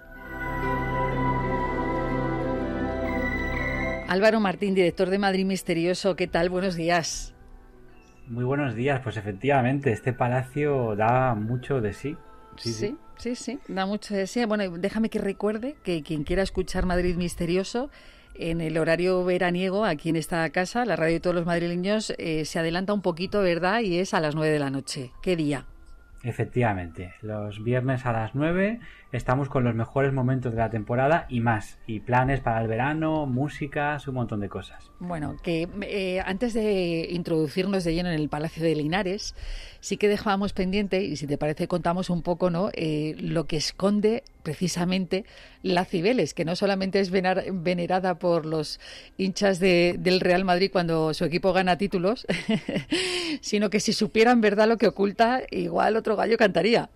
Álvaro Martín, director de Madrid Misterioso, ¿qué tal? Buenos días. Muy buenos días, pues efectivamente, este palacio da mucho de sí. Sí, sí, sí, sí, da mucho de sí. Bueno, déjame que recuerde que quien quiera escuchar Madrid Misterioso en el horario veraniego, aquí en esta casa, la radio de todos los madrileños, eh, se adelanta un poquito, ¿verdad? Y es a las nueve de la noche. ¿Qué día? Efectivamente, los viernes a las nueve estamos con los mejores momentos de la temporada y más, y planes para el verano, músicas, un montón de cosas. Bueno, que eh, antes de introducirnos de lleno en el Palacio de Linares, sí que dejábamos pendiente, y si te parece contamos un poco, ¿no?, eh, lo que esconde precisamente la Cibeles, que no solamente es venar, venerada por los hinchas de, del Real Madrid cuando su equipo gana títulos, sino que si supieran verdad lo que oculta, igual otro gallo cantaría.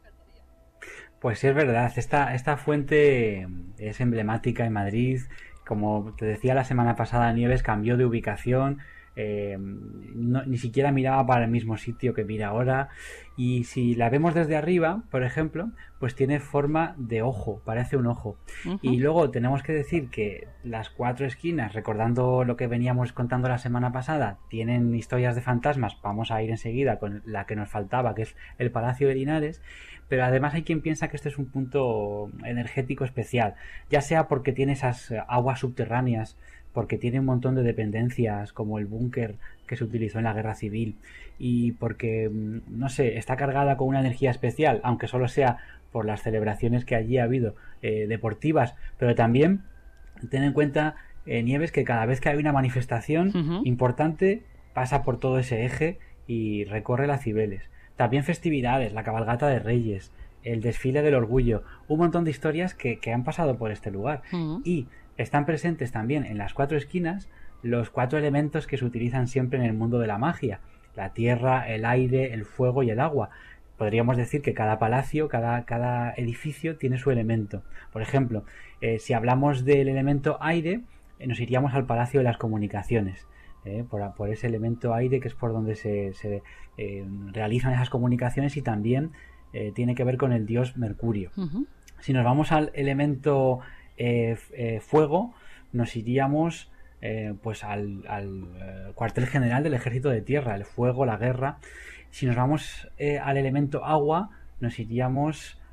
Pues sí, es verdad, esta, esta fuente es emblemática en Madrid. Como te decía la semana pasada, Nieves cambió de ubicación, eh, no, ni siquiera miraba para el mismo sitio que mira ahora, y si la vemos desde arriba, por ejemplo, pues tiene forma de ojo, parece un ojo. Uh-huh. Y luego tenemos que decir que las cuatro esquinas, recordando lo que veníamos contando la semana pasada, tienen historias de fantasmas. Vamos a ir enseguida con la que nos faltaba, que es el Palacio de Linares. Pero además hay quien piensa que este es un punto energético especial, ya sea porque tiene esas aguas subterráneas, porque tiene un montón de dependencias, como el búnker que se utilizó en la Guerra Civil, y porque, no sé, está cargada con una energía especial, aunque solo sea por las celebraciones que allí ha habido, eh, deportivas, pero también ten en cuenta, eh, Nieves, que cada vez que hay una manifestación uh-huh. importante, pasa por todo ese eje y recorre las Cibeles. También festividades, la cabalgata de Reyes, el desfile del orgullo, un montón de historias que, que han pasado por este lugar. Uh-huh. Y están presentes también en las cuatro esquinas los cuatro elementos que se utilizan siempre en el mundo de la magia: la tierra, el aire, el fuego y el agua. Podríamos decir que cada palacio, cada, cada edificio tiene su elemento. Por ejemplo, eh, si hablamos del elemento aire, eh, nos iríamos al Palacio de las Comunicaciones. Eh, por, por ese elemento aire, que es por donde se, se eh, realizan esas comunicaciones, y también eh, tiene que ver con el dios Mercurio. Uh-huh. Si nos vamos al elemento eh, eh, fuego, nos iríamos eh, pues al, al eh, cuartel general del Ejército de Tierra, el fuego, la guerra. Si nos vamos eh, al elemento agua, nos iríamos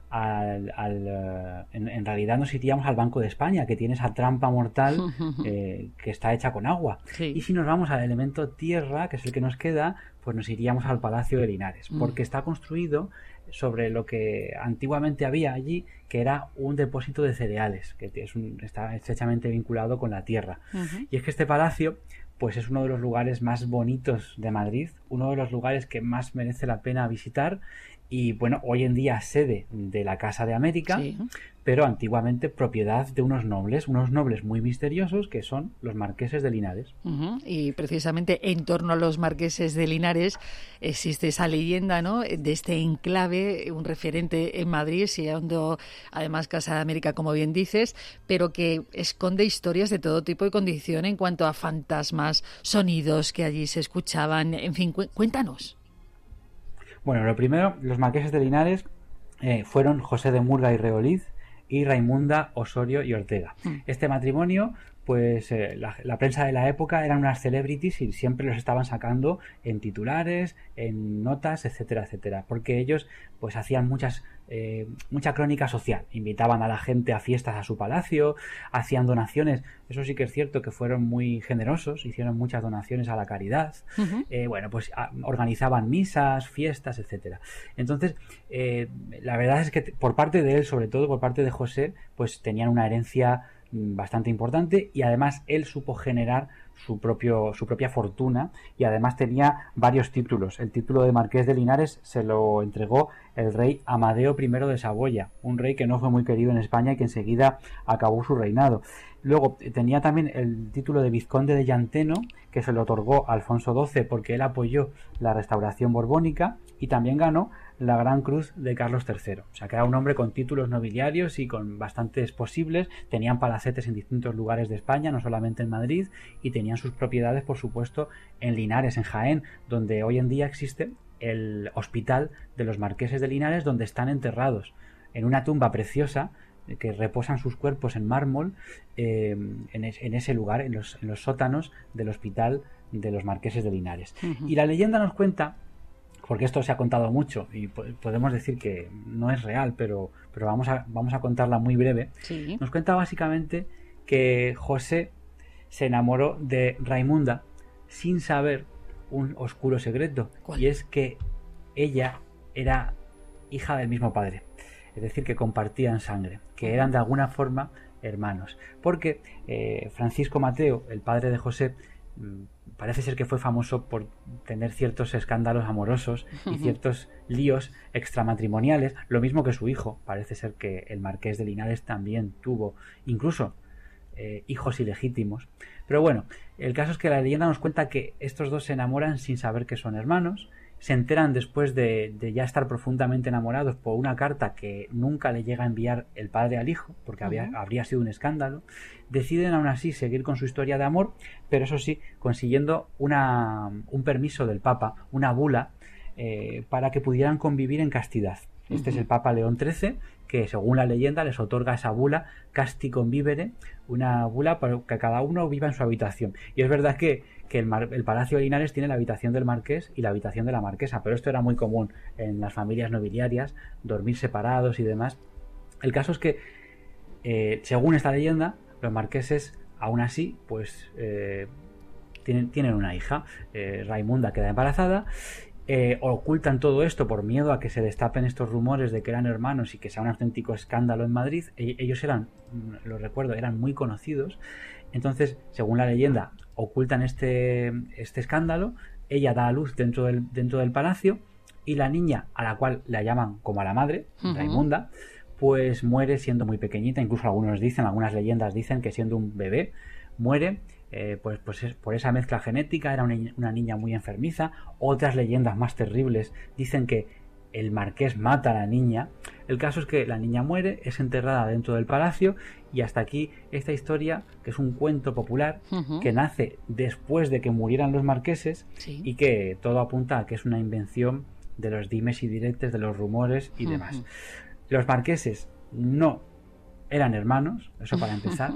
al, al uh, en, en realidad nos iríamos al Banco de España, que tiene esa trampa mortal eh, que está hecha con agua. Sí. Y si nos vamos al elemento tierra, que es el que nos queda, pues nos iríamos al Palacio de Linares, porque está construido sobre lo que antiguamente había allí, que era un depósito de cereales, que es un, está estrechamente vinculado con la tierra. Uh-huh. Y es que este palacio pues es uno de los lugares más bonitos de Madrid, uno de los lugares que más merece la pena visitar, y bueno, hoy en día sede de la Casa de América, sí. pero antiguamente propiedad de unos nobles, unos nobles muy misteriosos que son los marqueses de Linares. Uh-huh. Y precisamente en torno a los marqueses de Linares existe esa leyenda, ¿no?, de este enclave, un referente en Madrid, siendo además Casa de América, como bien dices, pero que esconde historias de todo tipo y condición en cuanto a fantasmas, sonidos que allí se escuchaban, en fin, cu- cuéntanos. Bueno, lo primero, los marqueses de Linares eh, fueron José de Murga y Reoliz y Raimunda Osorio y Ortega. Mm. Este matrimonio, pues eh, la, la prensa de la época eran unas celebrities y siempre los estaban sacando en titulares, en notas, etcétera, etcétera, porque ellos pues hacían muchas eh, mucha crónica social, invitaban a la gente a fiestas a su palacio, hacían donaciones, eso sí que es cierto que fueron muy generosos, hicieron muchas donaciones a la caridad, uh-huh. eh, bueno, pues a, organizaban misas, fiestas, etcétera. Entonces, eh, la verdad es que t- por parte de él, sobre todo por parte de José, pues tenían una herencia bastante importante y además él supo generar su propio su propia fortuna y además tenía varios títulos. El título de Marqués de Linares se lo entregó el rey Amadeo primero de Saboya, un rey que no fue muy querido en España y que enseguida acabó su reinado. Luego tenía también el título de Vizconde de Llanteno, que se lo otorgó Alfonso doce porque él apoyó la restauración borbónica, y también ganó la Gran Cruz de Carlos tercero. O sea, que era un hombre con títulos nobiliarios y con bastantes posibles. Tenían palacetes en distintos lugares de España, no solamente en Madrid, y tenían sus propiedades, por supuesto, en Linares, en Jaén, donde hoy en día existe el Hospital de los Marqueses de Linares, donde están enterrados en una tumba preciosa que reposan sus cuerpos en mármol eh, en, es, en ese lugar, en los, en los sótanos del Hospital de los Marqueses de Linares. Uh-huh. Y la leyenda nos cuenta, porque esto se ha contado mucho y po- podemos decir que no es real, pero, pero vamos, a, vamos a contarla muy breve. Sí. Nos cuenta básicamente que José se enamoró de Raimunda sin saber un oscuro secreto. ¿Cuál? Y es que ella era hija del mismo padre, es decir, que compartían sangre, que eran de alguna forma hermanos, porque eh, Francisco Mateo, el padre de José, parece ser que fue famoso por tener ciertos escándalos amorosos y ciertos líos extramatrimoniales, lo mismo que su hijo. Parece ser que el Marqués de Linares también tuvo incluso eh, hijos ilegítimos. Pero bueno, el caso es que la leyenda nos cuenta que estos dos se enamoran sin saber que son hermanos, se enteran después de, de ya estar profundamente enamorados por una carta que nunca le llega a enviar el padre al hijo, porque había, uh-huh. habría sido un escándalo. Deciden aún así seguir con su historia de amor, pero eso sí, consiguiendo una, un permiso del Papa, una bula, eh, para que pudieran convivir en castidad. Este uh-huh. es el Papa León trece, que según la leyenda les otorga esa bula, Casti Convivere, una bula para que cada uno viva en su habitación. Y es verdad que, que el, mar, el Palacio de Linares tiene la habitación del marqués y la habitación de la marquesa, pero esto era muy común en las familias nobiliarias, dormir separados y demás. El caso es que, eh, según esta leyenda, los marqueses, aún así, pues eh, tienen, tienen una hija, eh, Raimunda queda embarazada. Eh, ocultan todo esto por miedo a que se destapen estos rumores de que eran hermanos y que sea un auténtico escándalo en Madrid. E- ellos eran, lo recuerdo, eran muy conocidos. Entonces, según la leyenda, ocultan este, este escándalo. Ella da a luz dentro del, dentro del palacio y la niña, a la cual la llaman como a la madre, uh-huh. Raimunda, pues muere siendo muy pequeñita. Incluso algunos dicen, algunas leyendas dicen que siendo un bebé muere. Eh, pues, pues es, por esa mezcla genética. Era una, una niña muy enfermiza. Otras leyendas más terribles dicen que el marqués mata a la niña. El caso es que la niña muere, es enterrada dentro del palacio, y hasta aquí esta historia, que es un cuento popular, uh-huh. que nace después de que murieran los marqueses, sí. y que todo apunta a que es una invención de los dimes y diretes, de los rumores y uh-huh. demás. Los marqueses no eran hermanos, eso para empezar.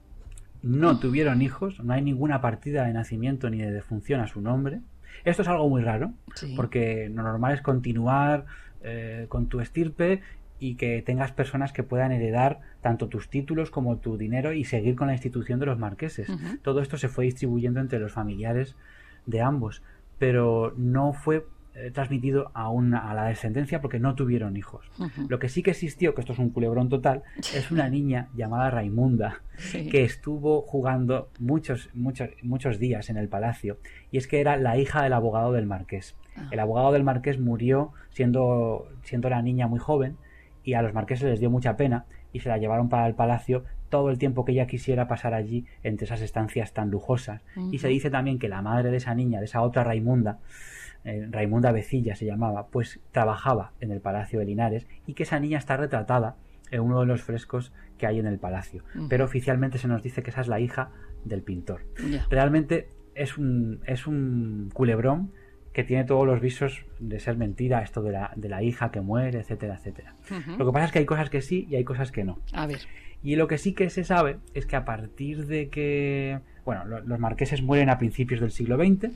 No tuvieron hijos, no hay ninguna partida de nacimiento ni de defunción a su nombre. Esto es algo muy raro, sí. porque lo normal es continuar eh, con tu estirpe y que tengas personas que puedan heredar tanto tus títulos como tu dinero y seguir con la institución de los marqueses. Uh-huh. Todo esto se fue distribuyendo entre los familiares de ambos, pero no fue eh, transmitido a, una, a la descendencia porque no tuvieron hijos. Uh-huh. Lo que sí que existió, que esto es un culebrón total, es una niña llamada Raimunda, sí. que estuvo jugando muchos, muchos, muchos días en el palacio, y es que era la hija del abogado del marqués. Uh-huh. El abogado del marqués murió siendo, siendo la niña muy joven, y a los marqueses les dio mucha pena y se la llevaron para el palacio todo el tiempo que ella quisiera pasar allí entre esas estancias tan lujosas. Uh-huh. Y se dice también que la madre de esa niña, de esa otra Raimunda, eh, Raimunda Becilla se llamaba, pues trabajaba en el Palacio de Linares, y que esa niña está retratada en uno de los frescos que hay en el palacio. Uh-huh. Pero oficialmente se nos dice que esa es la hija del pintor. Yeah. Realmente es un, es un culebrón que tiene todos los visos de ser mentira, esto de la, de la hija que muere, etcétera, etcétera. Uh-huh. Lo que pasa es que hay cosas que sí y hay cosas que no. A ver. Y lo que sí que se sabe es que a partir de que... Bueno, lo, los marqueses mueren a principios del siglo veinte,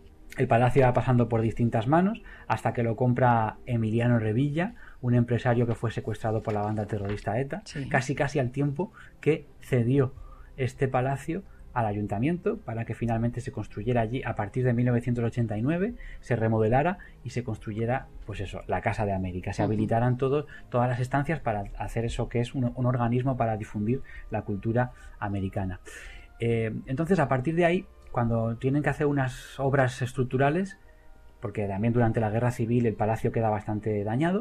el palacio va pasando por distintas manos, hasta que lo compra Emiliano Revilla, un empresario que fue secuestrado por la banda terrorista ETA, sí. casi casi al tiempo que cedió este palacio al ayuntamiento para que finalmente se construyera allí a partir de mil novecientos ochenta y nueve, se remodelara y se construyera, pues eso, la Casa de América, se habilitaran todo, todas las estancias para hacer eso que es un, un organismo para difundir la cultura americana. Eh, entonces, a partir de ahí, cuando tienen que hacer unas obras estructurales, porque también durante la Guerra Civil el palacio queda bastante dañado,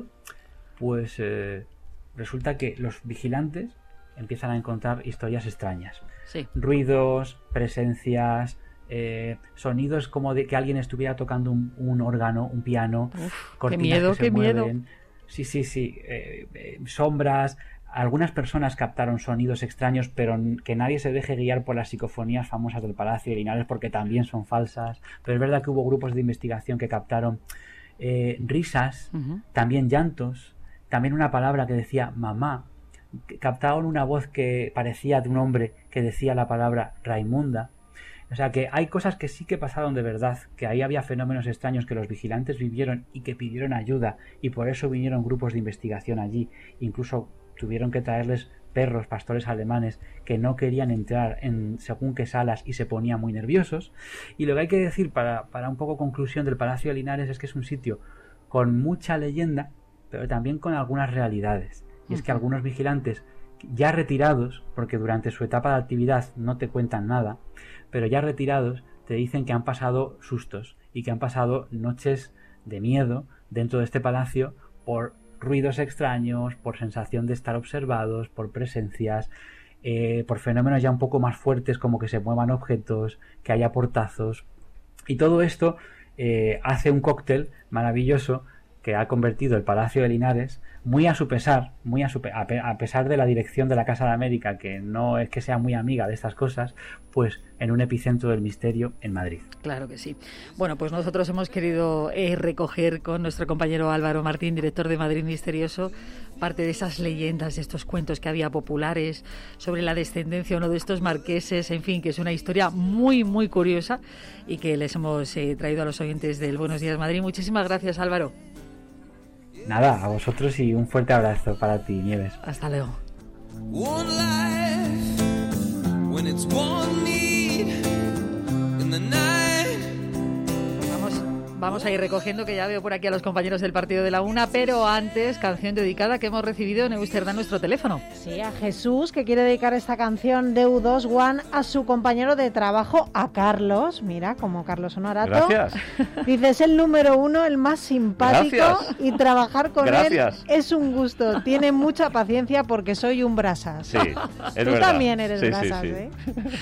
pues eh, resulta que los vigilantes empiezan a encontrar historias extrañas. Sí. Ruidos, presencias, eh, sonidos como de que alguien estuviera tocando un, un órgano, un piano, Uf, cortinas qué miedo, que se qué mueven. miedo. Sí, sí, sí. Eh, eh, sombras. Algunas personas captaron sonidos extraños, pero que nadie se deje guiar por las psicofonías famosas del Palacio de Linares porque también son falsas. Pero es verdad que hubo grupos de investigación que captaron eh, risas, uh-huh. también llantos, también una palabra que decía mamá. Captaron una voz que parecía de un hombre que decía la palabra Raimunda. O sea que hay cosas que sí que pasaron de verdad, que ahí había fenómenos extraños que los vigilantes vivieron y que pidieron ayuda, y por eso vinieron grupos de investigación allí. Incluso tuvieron que traerles perros, pastores alemanes, que no querían entrar en según qué salas y se ponían muy nerviosos. Y lo que hay que decir para, para un poco conclusión del Palacio de Linares es que es un sitio con mucha leyenda, pero también con algunas realidades. Y es que algunos vigilantes ya retirados, porque durante su etapa de actividad no te cuentan nada, pero ya retirados te dicen que han pasado sustos y que han pasado noches de miedo dentro de este palacio por ruidos extraños, por sensación de estar observados, por presencias, eh, por fenómenos ya un poco más fuertes como que se muevan objetos, que haya portazos. Y todo esto eh, hace un cóctel maravilloso que ha convertido el Palacio de Linares, muy a su pesar, muy a, su pe- a, pe- a pesar de la dirección de la Casa de América, que no es que sea muy amiga de estas cosas, pues en un epicentro del misterio en Madrid. Claro que sí. Bueno, pues nosotros hemos querido eh, recoger con nuestro compañero Álvaro Martín, director de Madrid Misterioso, parte de esas leyendas, de estos cuentos que había populares sobre la descendencia o no de estos marqueses, en fin, que es una historia muy, muy curiosa y que les hemos eh, traído a los oyentes del Buenos Días Madrid. Muchísimas gracias, Álvaro. Nada, a vosotros y un fuerte abrazo para ti, Nieves. Hasta luego. Vamos, vamos a ir recogiendo, que ya veo por aquí a los compañeros del partido de la Una, pero antes, canción dedicada que hemos recibido en Eusterdán, nuestro teléfono. Sí, a Jesús, que quiere dedicar esta canción de U dos One a su compañero de trabajo, a Carlos. Mira, como Carlos Honorato. Gracias. Dice, es el número uno, el más simpático. Gracias. Y trabajar con Gracias. él es un gusto. Tiene mucha paciencia porque soy un brasas. Sí, es Tú verdad. también eres sí, brasas, sí, sí. ¿eh?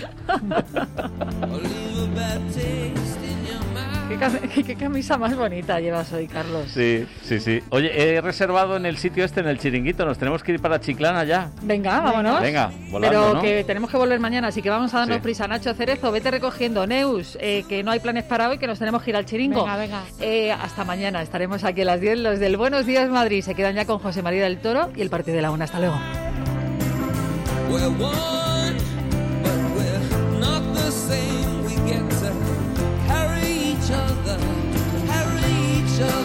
¿Qué, cam- qué camisa más bonita llevas hoy, Carlos? Sí, sí, sí. Oye, he reservado en el sitio este, en el Chiringuito. Nos tenemos que ir para Chiclana ya. Venga, vámonos. Venga, volando, Pero ¿no? que tenemos que volver mañana, así que vamos a darnos Sí. prisa. Nacho Cerezo, vete recogiendo. Neus, eh, que no hay planes para hoy, que nos tenemos que ir al Chiringo. Venga, venga. Eh, hasta mañana. Estaremos aquí a las diez. Los del Buenos Días Madrid se quedan ya con José María del Toro y el partido de la Una. Hasta luego. We're one, but we're not the same. We get to carry each other, carry each other.